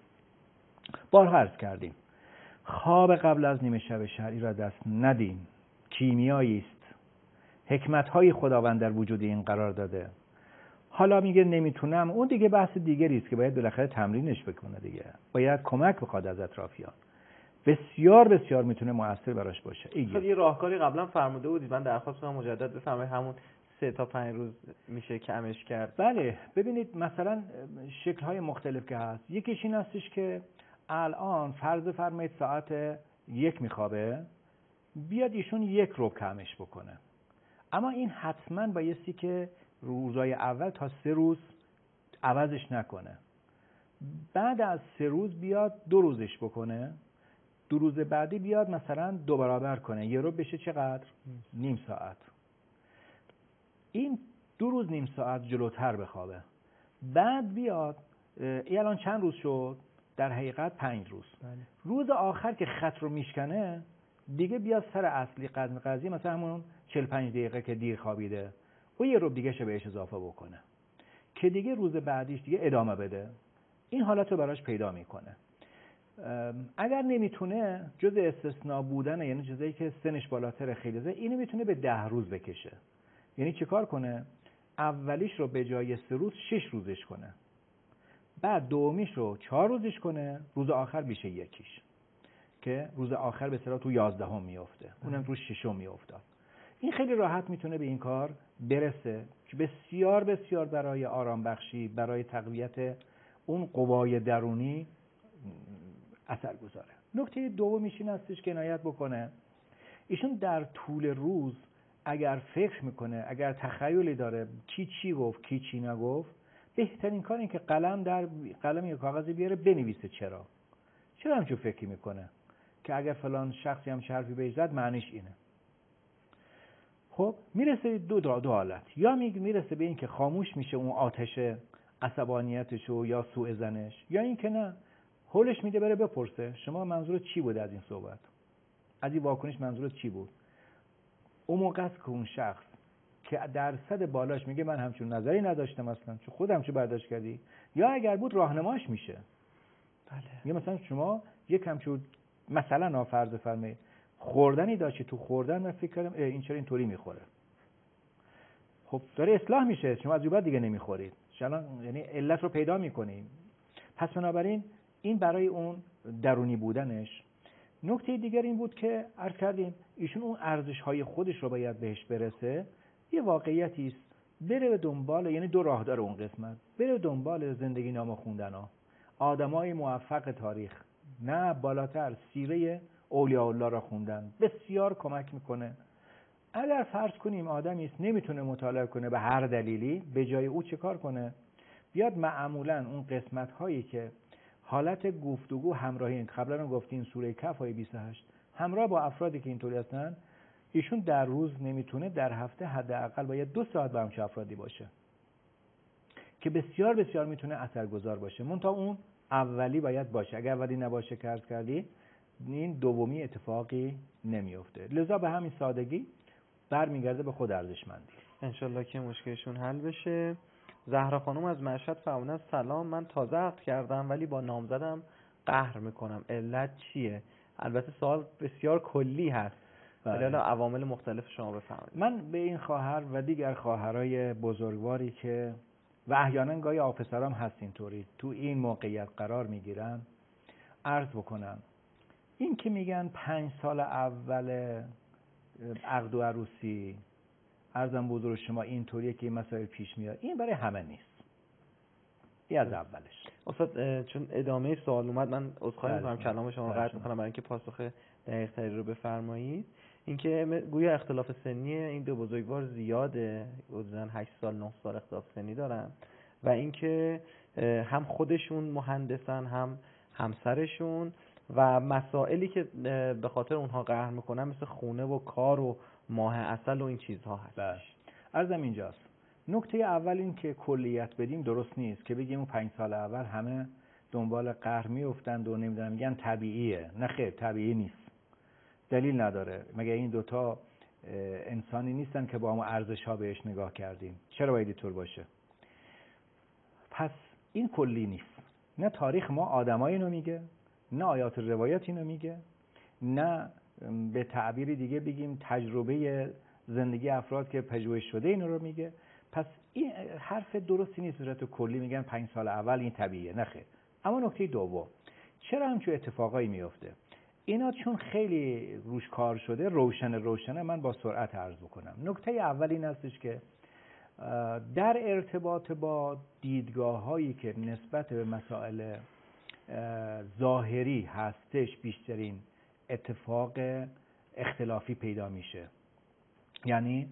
بارها عرض کردیم خواب قبل از نیمه شب شرعی را دست ندیم. کیمیایی است، حکمت‌های خداوند در وجود این قرار داده. حالا میگه نمیتونم، اون دیگه بحث دیگری است که باید بالاخره تمرینش بکنه دیگه، باید کمک بخواد از اطرافیان. بسیار بسیار میتونه موثر براش باشه. خب یه راهکاری قبلا فرموده بودید، من درخواست کنم مجدد بفرمایید. همون سه تا پنج روز میشه کمش کرد؟ بله، ببینید مثلا شکل‌های مختلف که هست، یکیش این هستش که الان فرض فرمایید ساعت یک میخوابه، بیاد ایشون یک رو کمش بکنه. اما این حتما بایستی که روزای اول تا سه روز عوضش نکنه. بعد از سه روز بیاد دو روزش بکنه، دو روز بعدی بیاد مثلا دو برابر کنه، یه رو بشه چقدر؟ نیم ساعت. این دو روز نیم ساعت جلوتر بخوابه. بعد بیاد این الان چند روز شد؟ در حقیقت پنج روز. بله. روز آخر که خط رو میشکنه دیگه بیاد سر اصلی قدم قضیه، مثلا همون چهل و پنج دقیقه که دیر خوابیده و یه رو دیگه شو بهش اضافه بکنه که دیگه روز بعدیش دیگه ادامه بده. این حالت رو براش پیدا میکنه. اگر نمیتونه جز استثناء بودن، یعنی چیزایی که سنش بالاتر خیلی زه، اینو میتونه به ده روز بکشه. یعنی چیکار کنه؟ اولیش رو به جای سه روز شش روزش کنه، بعد دومیش رو چهار روزش کنه، روز آخر میشه یکیش که روز آخر به اصطلاح تو یازدهم میفته، اونم تو ششم میافتاد. این خیلی راحت میتونه به این کار برسه که بسیار بسیار برای آرام بخشی، برای تقویت اون قوای درونی اثر گذاره. نکته دومیش این هستش که عنایت بکنه ایشون در طول روز اگر فکر میکنه، اگر تخیلی داره کی چی گفت کی چی نگفت، بهترین کار این که قلم در قلم یا کاغذی بیاره بنویسه. چرا چرا همچون فکری میکنه که اگر فلان شخصی هم حرفی بهش زد معنیش اینه. خب میرسه دو دو حالت، یا میرسه به این که خاموش میشه اون آتش عصبانیتش و یا سوء زنش، یا این که نه هولش میده بره بپرسه شما منظورت چی بود از این صحبت، از این واکنش منظورت چی بود. اون موقع است که اون شخص که درصد بالاش میگه من همچون نظری نداشتم اصلا، چون خودم چه برداشت کردی، یا اگر بود راهنماش میشه. بله. یا مثلا شما یک همچون مثلا نافرض فرمایید خوردنی داشتی، تو خوردن من فکر کردم این چرا اینطوری میخوره، خب داره اصلاح میشه، شما از بعد دیگه نمیخورید، شما یعنی علت رو پیدا میکنیم. پس بنابراین این برای اون درونی بودنش. نکته دیگر این بود که عرض کردیم ایشون اون ارزش های خودش رو باید بهش برسه. یه واقعیتی است، بره به دنبال، یعنی دو راه داره اون قسمت، بره دنبال زندگی نامه خوندن ها، آدمای موفق تاریخ، نه بالاتر سیره اولیاء الله را خوندن بسیار کمک میکنه. اگر فرض کنیم آدمی است نمیتونه مطالعه کنه به هر دلیلی، به جای او چه کار کنه؟ بیاد معمولا اون قسمت هایی که حالت گفتگو همراهی، قبلا هم گفتیم سوره کهف آیه بیست و هشت، همراه با افرادی که اینطوری هستن، ایشون در روز نمیتونه، در هفته حداقل باید دو ساعت با همچه افرادی باشه که بسیار بسیار میتونه اثرگذار باشه. منتها اون اولی باید باشه، اگر اولی نباشه که عرض کردی این دومی اتفاقی نمیفته. لذا به همین سادگی برمیگرده به خود ارزشمندی. انشالله که مشکلشون حل بشه. زهرا خانم از مشهد فرمودن سلام، من تازه عقد کردم ولی با نامزدم قهر میکنم، علت چیه؟ البته سوال بسیار کلی هست ولی حالا عوامل مختلف شما بفرمایید. من به این خواهر و دیگر خواهرای بزرگواری که و احیانا گاهی آفسرام هست اینطوری تو این موقعیت قرار میگیرن عرض بکنم، این که میگن پنج سال اول عقد و عروسی عرضم بزرگ شما اینطوریه که این مسائل پیش میاد، این برای همه نیست. این از اولش. استاد چون ادامه سوال اومد من عذرخواهی می‌کنم کلام شما رو قطع می‌کنم برای اینکه پاسخ دقیق تری رو بفرمایید. اینکه گویا اختلاف سنی این دو بزرگوار زیاده، حدوداً هشت سال نه سال اختلاف سنی دارن و اینکه هم خودشون مهندسن هم همسرشون و مسائلی که به خاطر اونها قهر میکنن مثل خونه و کار و ماه عسل و این چیزها هست. بله. عرضم اینجاست. نکته اول این که کلیت بدیم درست نیست که بگیم اون پنج سال اول همه دنبال قهر میافتند و نمیدونم میگن طبیعیه. نه خیر، طبیعی نیست. دلیل نداره. مگه این دوتا انسانی نیستن که با ما ارزش ها بهش نگاه کردیم؟ چرا باید اینطور باشه؟ پس این کلی نیست. نه تاریخ ما آدمای اینو میگه، نه آیات روایات اینو میگه، نه به تعبیر دیگه بگیم تجربه زندگی افراد که پژوهش شده اینو رو میگه. پس این حرف درستی نیست صورت کلی میگن پنج سال اول این طبیعیه. نه خیر. اما نکته دوم، چرا همچون اتفاقایی میفته؟ اینا چون خیلی روش کار شده روشن روشنه من با سرعت عرض بکنم. نکته اول این هستش که در ارتباط با دیدگاه هایی که نسبت به مسائل ظاهری هستش بیشترین اتفاق اختلافی پیدا میشه. یعنی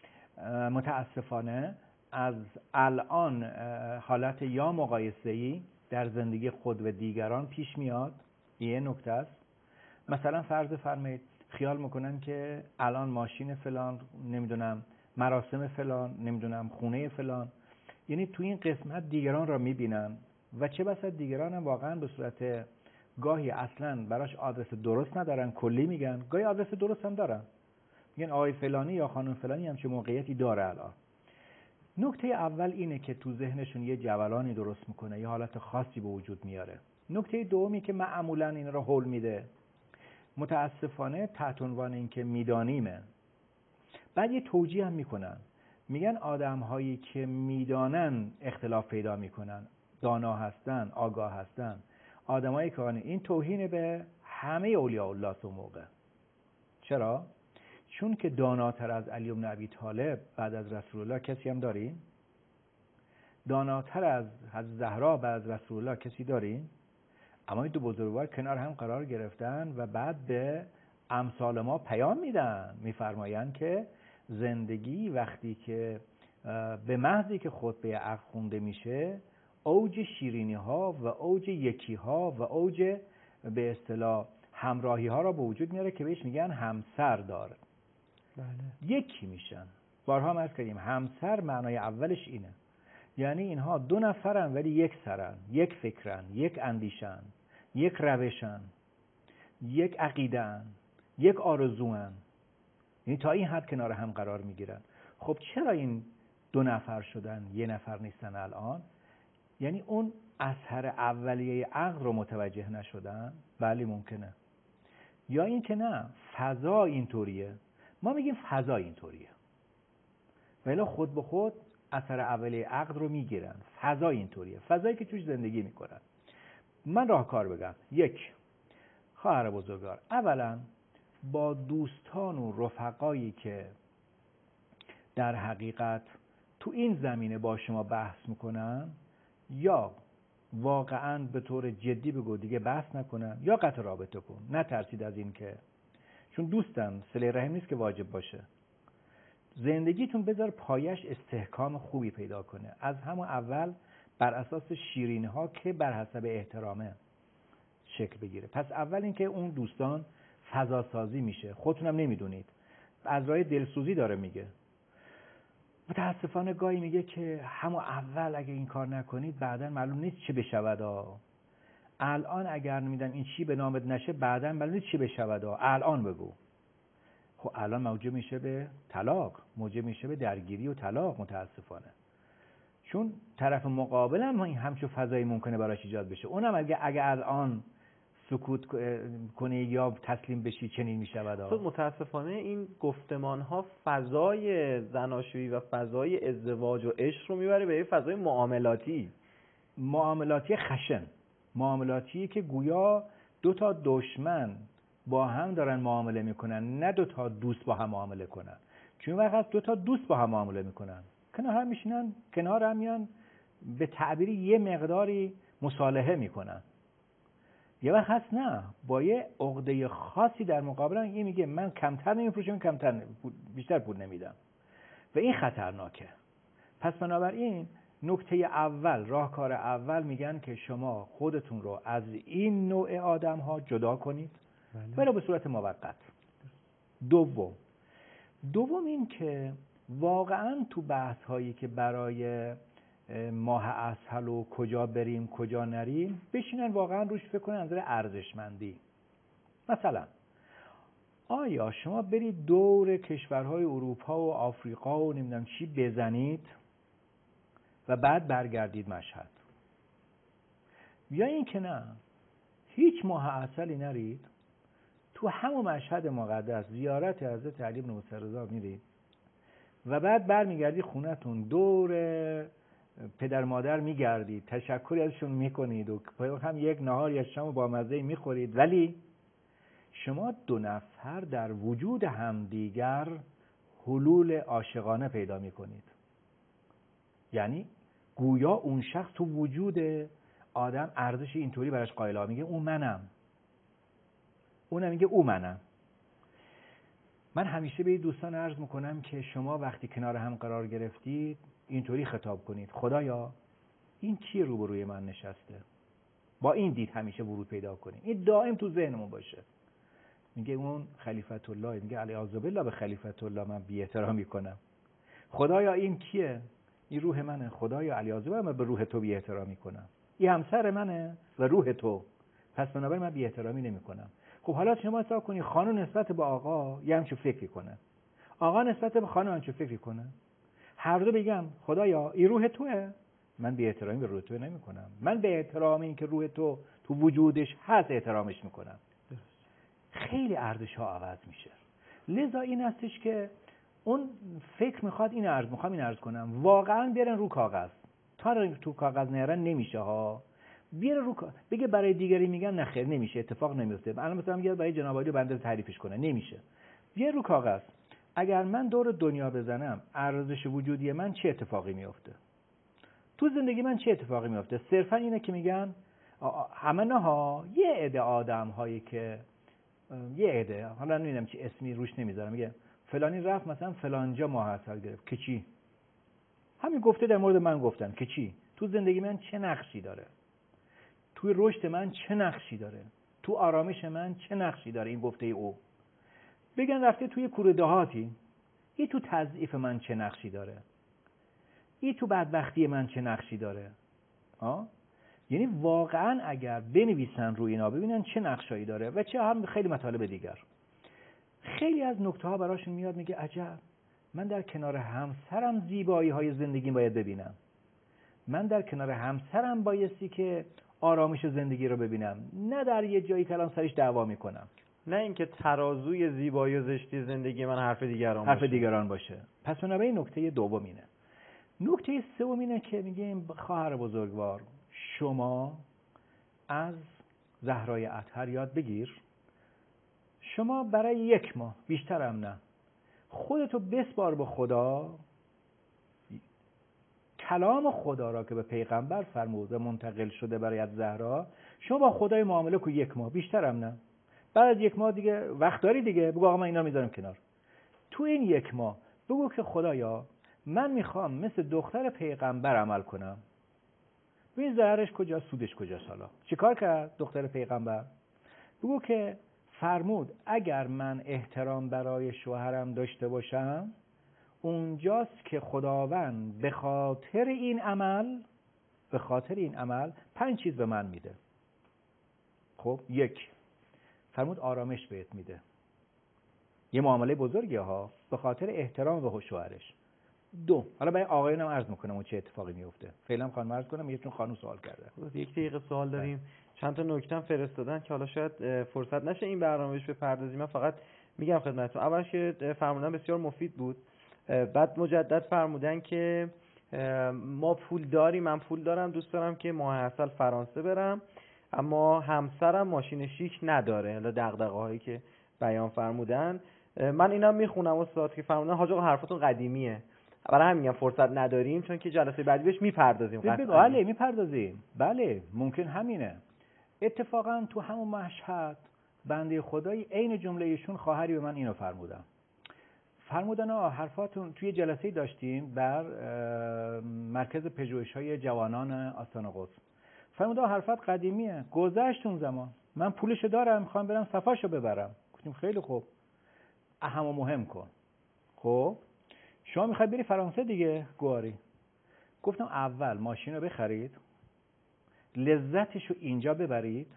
متاسفانه از الان حالت یا مقایسه‌ای در زندگی خود و دیگران پیش میاد. یه نکته است. مثلا فرض فرمایید خیال میکنن که الان ماشین فلان، نمیدونم مراسم فلان، نمیدونم خونه فلان، یعنی تو این قسمت دیگران را میبینن و چه بسا دیگران هم واقعا به صورت گاهی اصلا براش آدرس درست ندارن، کلی میگن، گاهی آدرس درست هم دارن، میگن آقای فلانی یا خانم فلانی هم چه موقعیتی داره الان. نکته اول اینه که تو ذهنشون یه جولانی درست میکنه، یه حالت خاصی به وجود میاره. نکته دومی که معمولا این رو حل میده، متاسفانه تحت عنوان این که میدانیمه، بعد یه توجیه هم میکنن، میگن آدم هایی که میدانن اختلاف پیدا میکنن، دانا هستن، آگاه هستن، آدم هایی که این توهین به همه اولیاء الله تو موقع. چرا؟ چون که داناتر از علی بن ابی طالب بعد از رسول الله کسی هم داریم؟ داناتر از حضرت زهرا بعد از رسول الله کسی داریم؟ اما این دو بزرگوار کنار هم قرار گرفتن و بعد به امثال ما پیام میدن، میفرمایند که زندگی وقتی که به محضی که خطبه عقد خونده میشه، اوج شیرینی ها و اوج یکی ها و اوج به اصطلاح همراهی ها را به وجود میاره که بهش میگن همسر داره. بله. یکی میشن. بارها هم عرض کردیم همسر معنای اولش اینه، یعنی اینها دو نفرن ولی یک سرن، یک فکرن، یک اندیشن، یک روشن، یک عقیده‌ان، یک آرزوان، یعنی تا این حد کنار هم قرار میگیرن. خب چرا این دو نفر شدن یه نفر نیستن الان؟ یعنی اون اثر اولیه عقل رو متوجه نشدن؟ بله ممکنه. یا این که نه فضا اینطوریه، ما میگیم فضا اینطوریه، ولی خود به خود اثر اولیه عقل رو میگیرن. فضا اینطوریه، فضایی که توش زندگی میکنن. من راهکار بگم. یک، خواهر بزرگوار، اولا با دوستان و رفقایی که در حقیقت تو این زمینه با شما بحث میکنن، یا واقعا به طور جدی بگو دیگه بحث نکنن، یا قطع رابطه کن. نترسید از این که چون دوستن صله رحم نیست که واجب باشه. زندگیتون بذار پایش استحکام خوبی پیدا کنه، از همون اول بر اساس شیرینی ها که بر حسب احترامه شکل بگیره. پس اول اینکه اون دوستان فضا سازی میشه، خودتونم نمیدونید، از راه دلسوزی داره میگه. متاسفانه گاهی میگه که همون اول اگه این کار نکنید بعداً معلوم نیست چه بشودا. الان اگر نمیدم این چی به نامت نشه بعداً معلوم نیست چه بشودا. الان بگو. خب الان موجب میشه به طلاق، موجب میشه به درگیری و طلاق متاسفانه. چون طرف مقابل هم این همچون فضایی ممکنه براش ایجاد بشه. اونم اگه اگه الان سکوت کنه یا تسلیم بشی چنین میشود. خب متاسفانه این گفتمان ها فضای زناشویی و فضای ازدواج و عشق رو میبره به یه فضای معاملاتی، معاملاتی خشن، معاملاتی که گویا دو تا دشمن با هم دارن معامله میکنن، نه دو تا دوست با هم معامله کنن. چون وقت دو تا دوست با هم معامله میکنن، کنار هم میشینن، کنار هم میان، به تعبیری یه مقداری مصالحه میکنن. یه وقت هست نه، با یه عقده خاصی در مقابل یه میگه من کمتر نمیفروشم، کمتر بیشتر پول نمیدم و این خطرناکه. پس بنابراین نکته اول، راهکار اول میگن که شما خودتون رو از این نوع آدم ها جدا کنید ولی به صورت موقت. دوم دوم این که واقعا تو بحث هایی که برای ماه اسهل و کجا بریم کجا نریم بشینن واقعا روش فکر کنن از نظر ارزشمندی. مثلا آیا شما برید دور کشورهای اروپا و آفریقا و نمیدونم چی بزنید و بعد برگردید مشهد، یا این که نه هیچ ماه اسهلی نرید، تو همون مشهد مقدس زیارت حضرت علی بن موسی رضا میرید و بعد برمیگردید خونتون، دور پدر مادر میگردید، تشکری ازشون میکنید و هم یک نهار یا شام با مزه میخورید، ولی شما دو نفر در وجود همدیگر حلول عاشقانه پیدا میکنید. یعنی گویا اون شخص تو وجود آدم ارزش اینطوری براش قائل، میگه اون منم، اونم میگه او منم. من همیشه به دوستان عرض میکنم که شما وقتی کنار هم قرار گرفتید اینطوری خطاب کنید: خدایا این کی روبروی من نشسته؟ با این دید همیشه ورود پیدا کنید، این دائم تو ذهنمون باشه. میگه اون خلیفت الله، میگه الیاذ بالله به خلیفت الله من بی احترامی کنم. خدایا این کیه؟ این روح منه. خدایا الیاذ بالله من به روح تو بی احترامی کنم. این همسر منه و روح تو، پس بنابراین من بی احترامی نمیکنم. خب حالا شما حساب کنید خانم نسبت به آقا یه همچین فکری کنه، آقا نسبت به خانم همچین فکری کنه، هر دو بگم خدایا این روح توئه، من بی احترامی به روح تو نمی کنم. من به احترام این که روح تو تو وجودش هست احترامش میکنم. خیلی ارزش ها عوض میشه. لذا این هستش که اون فکر میخواد این عرض میخوام این عرض کنم واقعا بیارن رو کاغذ. تا تو کاغذ نیارن نمیشه ها. بیاره رو بگه برای دیگری میگن نه خیر نمیشه، اتفاق نمیفته. الان مثلا میگه برای جناب عالی بنده تعریفش کنه، نمیشه. بیاره رو کاغذ اگر من دور دنیا بزنم ارزش وجودی من چه اتفاقی میفته؟ تو زندگی من چه اتفاقی میفته؟ صرفا اینه که میگن همه نه ها، یه عده آدم هایی که یه عده، حالا نمیدونم چی اسمی روش نمیذارم، میگه فلانی رفت مثلا فلانجا ماحصل گرفت که چی؟ همین گفته در مورد من گفتن که چی؟ تو زندگی من چه نقشی داره؟ توی رشد من چه نقشی داره؟ تو آرامش من چه نقشی داره این گفته او؟ بگن رفته توی کوره دهاتی، این تو تضعیف من چه نقشی داره؟ این تو بدبختی من چه نقشی داره؟ آه؟ یعنی واقعا اگر بنویسن روی اینا ببینن چه نقشایی داره و چه هم خیلی مطالب دیگر. خیلی از نکته ها براشون میاد میگه عجب، من در کنار همسرم زیبایی های زندگی باید ببینم. من در کنار همسرم بایستی که آرامش زندگی رو ببینم، نه در یه جایی کلام سرش دعوا میکنم. نه اینکه ترازوی زیبایی و زشتی زندگی من حرف دیگران حرف باشه. دیگران باشه. پس بنابراین نکته دوم اینه. نکته سوم اینه که میگیم خواهر بزرگوار، شما از زهرای اطهر یاد بگیر. شما برای یک ماه، بیشترم نه، خودتو بسپار به خدا، کلام خدا را که به پیغمبر فرمود و منتقل شده برای از زهرا، شما با خدای معامله کو یک ماه، بیشترم نه. بعد از یک ماه دیگه وقت داری دیگه، بگو آقا من اینا میذارم کنار. تو این یک ماه بگو که خدایا من میخوام مثل دختر پیغمبر عمل کنم. ببین ضررش کجاست، سودش کجاست. حالا چیکار کرد دختر پیغمبر؟ بگو که فرمود اگر من احترام برای شوهرم داشته باشم، اونجاست که خداوند به خاطر این عمل به خاطر این عمل پنج چیز به من میده. خب یک، فرمود آرامش بهت میده. یه معامله بزرگه ها، به خاطر احترام به شوهرش. دو، حالا برای آقایونم عرض میکنم اون چه اتفاقی میفته. فعلا خانم عرض کنم، یه چون خانم سوال کرده. یک دقیقه سوال داریم. چند تا نکته فرستادن که حالا شاید فرصت نشه این برنامهش بپردازیم. من فقط میگم خدمتتون، اولش که فرمودن بسیار مفید بود. بعد مجدد فرمودن که ما پول داریم، من پول دارم، دوست دارم که ماه عسل فرانسه برم، اما همسرم ماشین شیک نداره. حالا دغدغه‌هایی که بیان فرمودن، من اینا میخونم استاد که فرمودن حاج آقا حرفتون قدیمیه، برای همین میگم فرصت نداریم، چون که جلسه بعدی بهش میپردازیم. بله میپردازیم، بله ممکن همینه. اتفاقا تو همون مشهد بنده خدای عین جمله ایشون خواهری به من اینو فرمودن. فرمودن آه حرفاتون توی جلسه داشتیم در مرکز پژوهش‌های جوانان آستان قدس. فرمودن حرفات قدیمیه، گذشت اون زمان، من پولشو دارم میخوام برم صفاشو ببرم. گفتیم خیلی خوب، اهم و مهم کن. خب شما میخوای بری فرانسه دیگه گواری. گفتم اول ماشین رو بخرید، لذتشو اینجا ببرید،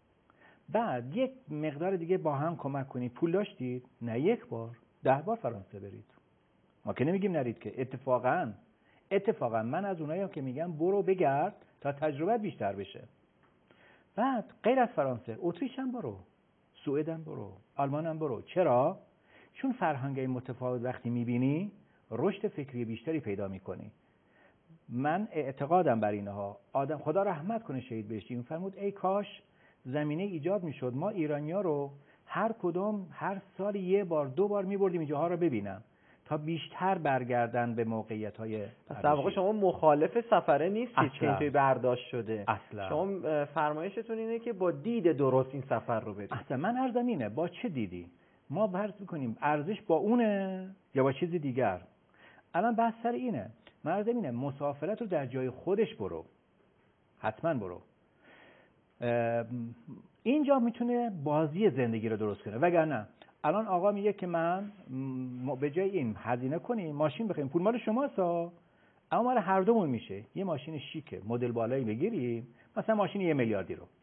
بعد یک مقدار دیگه با هم کمک کنید. پول داشتید؟ نه یک بار، ده بار فرانسه برید. ما که نمیگیم نرید که. اتفاقا اتفاقا من از اوناییم که میگم برو بگرد تا تجربه بیشتر بشه. بعد غیر از فرانسه، اتریش هم برو، سوئد هم برو، آلمان هم برو. چرا؟ چون فرهنگای متفاوت وقتی میبینی رشد فکری بیشتری پیدا میکنی. من اعتقادم بر اینها. آدم خدا رحمت کنه شهید بهشتی، فرمود ای کاش زمینه ایجاد میشد ما ایرانی‌ها رو هر کدوم هر سال یه بار دو بار میبردیم اینجاها رو ببینم تا بیشتر برگردن به موقعیت‌های. در واقع شما مخالف سفره نیستید که اینطوری برداشت شده. اصلا شما فرمایشتون اینه که با دید درست این سفر رو برید. اصلا من عرضم اینه، با چه دیدی؟ ما فرض می‌کنیم ارزش با اونه یا با چیزی دیگر. الان بحث سر اینه. من عرضم اینه مسافرت رو در جای خودش برو. حتما برو. اینجا میتونه بازی زندگی رو درست کنه. وگرنه الان آقا میگه که من به جای این هزینه کنیم ماشین بخریم، پول مال شماست ها، اما مال هر دومون میشه. یه ماشین شیکه مدل بالایی بگیریم، مثلا ماشین یه میلیاردی رو.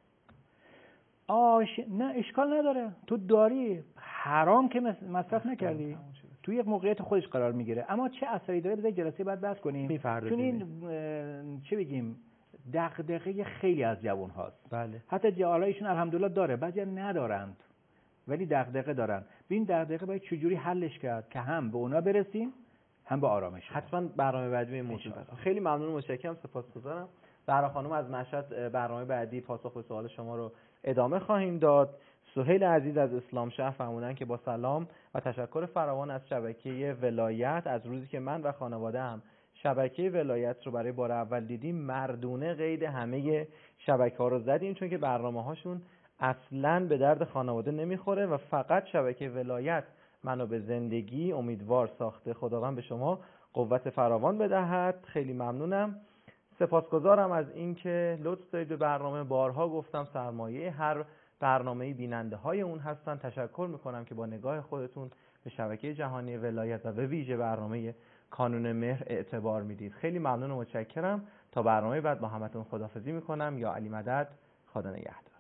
آش نه اشکال نداره، تو داری، حرام که مصرف نکردی. توی یک موقعیت خودش قرار میگیره. اما چه اثری داره بذار جلسه بعد بحث کنیم، چون این چه بگیم دغدغه خیلی از جوان هاست. بله. حتی جوالایشون الحمدلله داره، بعضیا ندارند ولی دغدغه دارن. به این دغدغه باید چجوری حلش کرد که هم به اونا برسیم هم به آرامش. حتما برنامه بعدی این موضوع. خیلی ممنون و متشکرم، سپاسگزارم. زهرا خانم از مشهد برنامه بعدی پاسخ به سوال شما رو ادامه خواهیم داد. سهیل عزیز از اسلام شهر فرمودن که با سلام و تشکر فراوان از شبکه ولایت، از روزی که من و خانواده‌ام شبکه ولایت رو برای بار اول دیدیم مردونه قید همه شبکه‌ها رو زدیم، چون که برنامه‌هاشون اصلاً به درد خانواده نمیخوره و فقط شبکه ولایت منو به زندگی امیدوار ساخته. خداوند به شما قوت فراوان بدهد. خیلی ممنونم. سپاسگزارم از اینکه لطف دارید به برنامه. بارها گفتم سرمایه هر برنامه بیننده های اون هستن. تشکر میکنم که با نگاه خودتون به شبکه جهانی ولایت و به ویژه برنامه کانون مهر اعتبار میدید. خیلی ممنون و متشکرم. تا برنامه بعد با همتون خداحافظی میکنم. یا علی مدد، خدا نگهدار.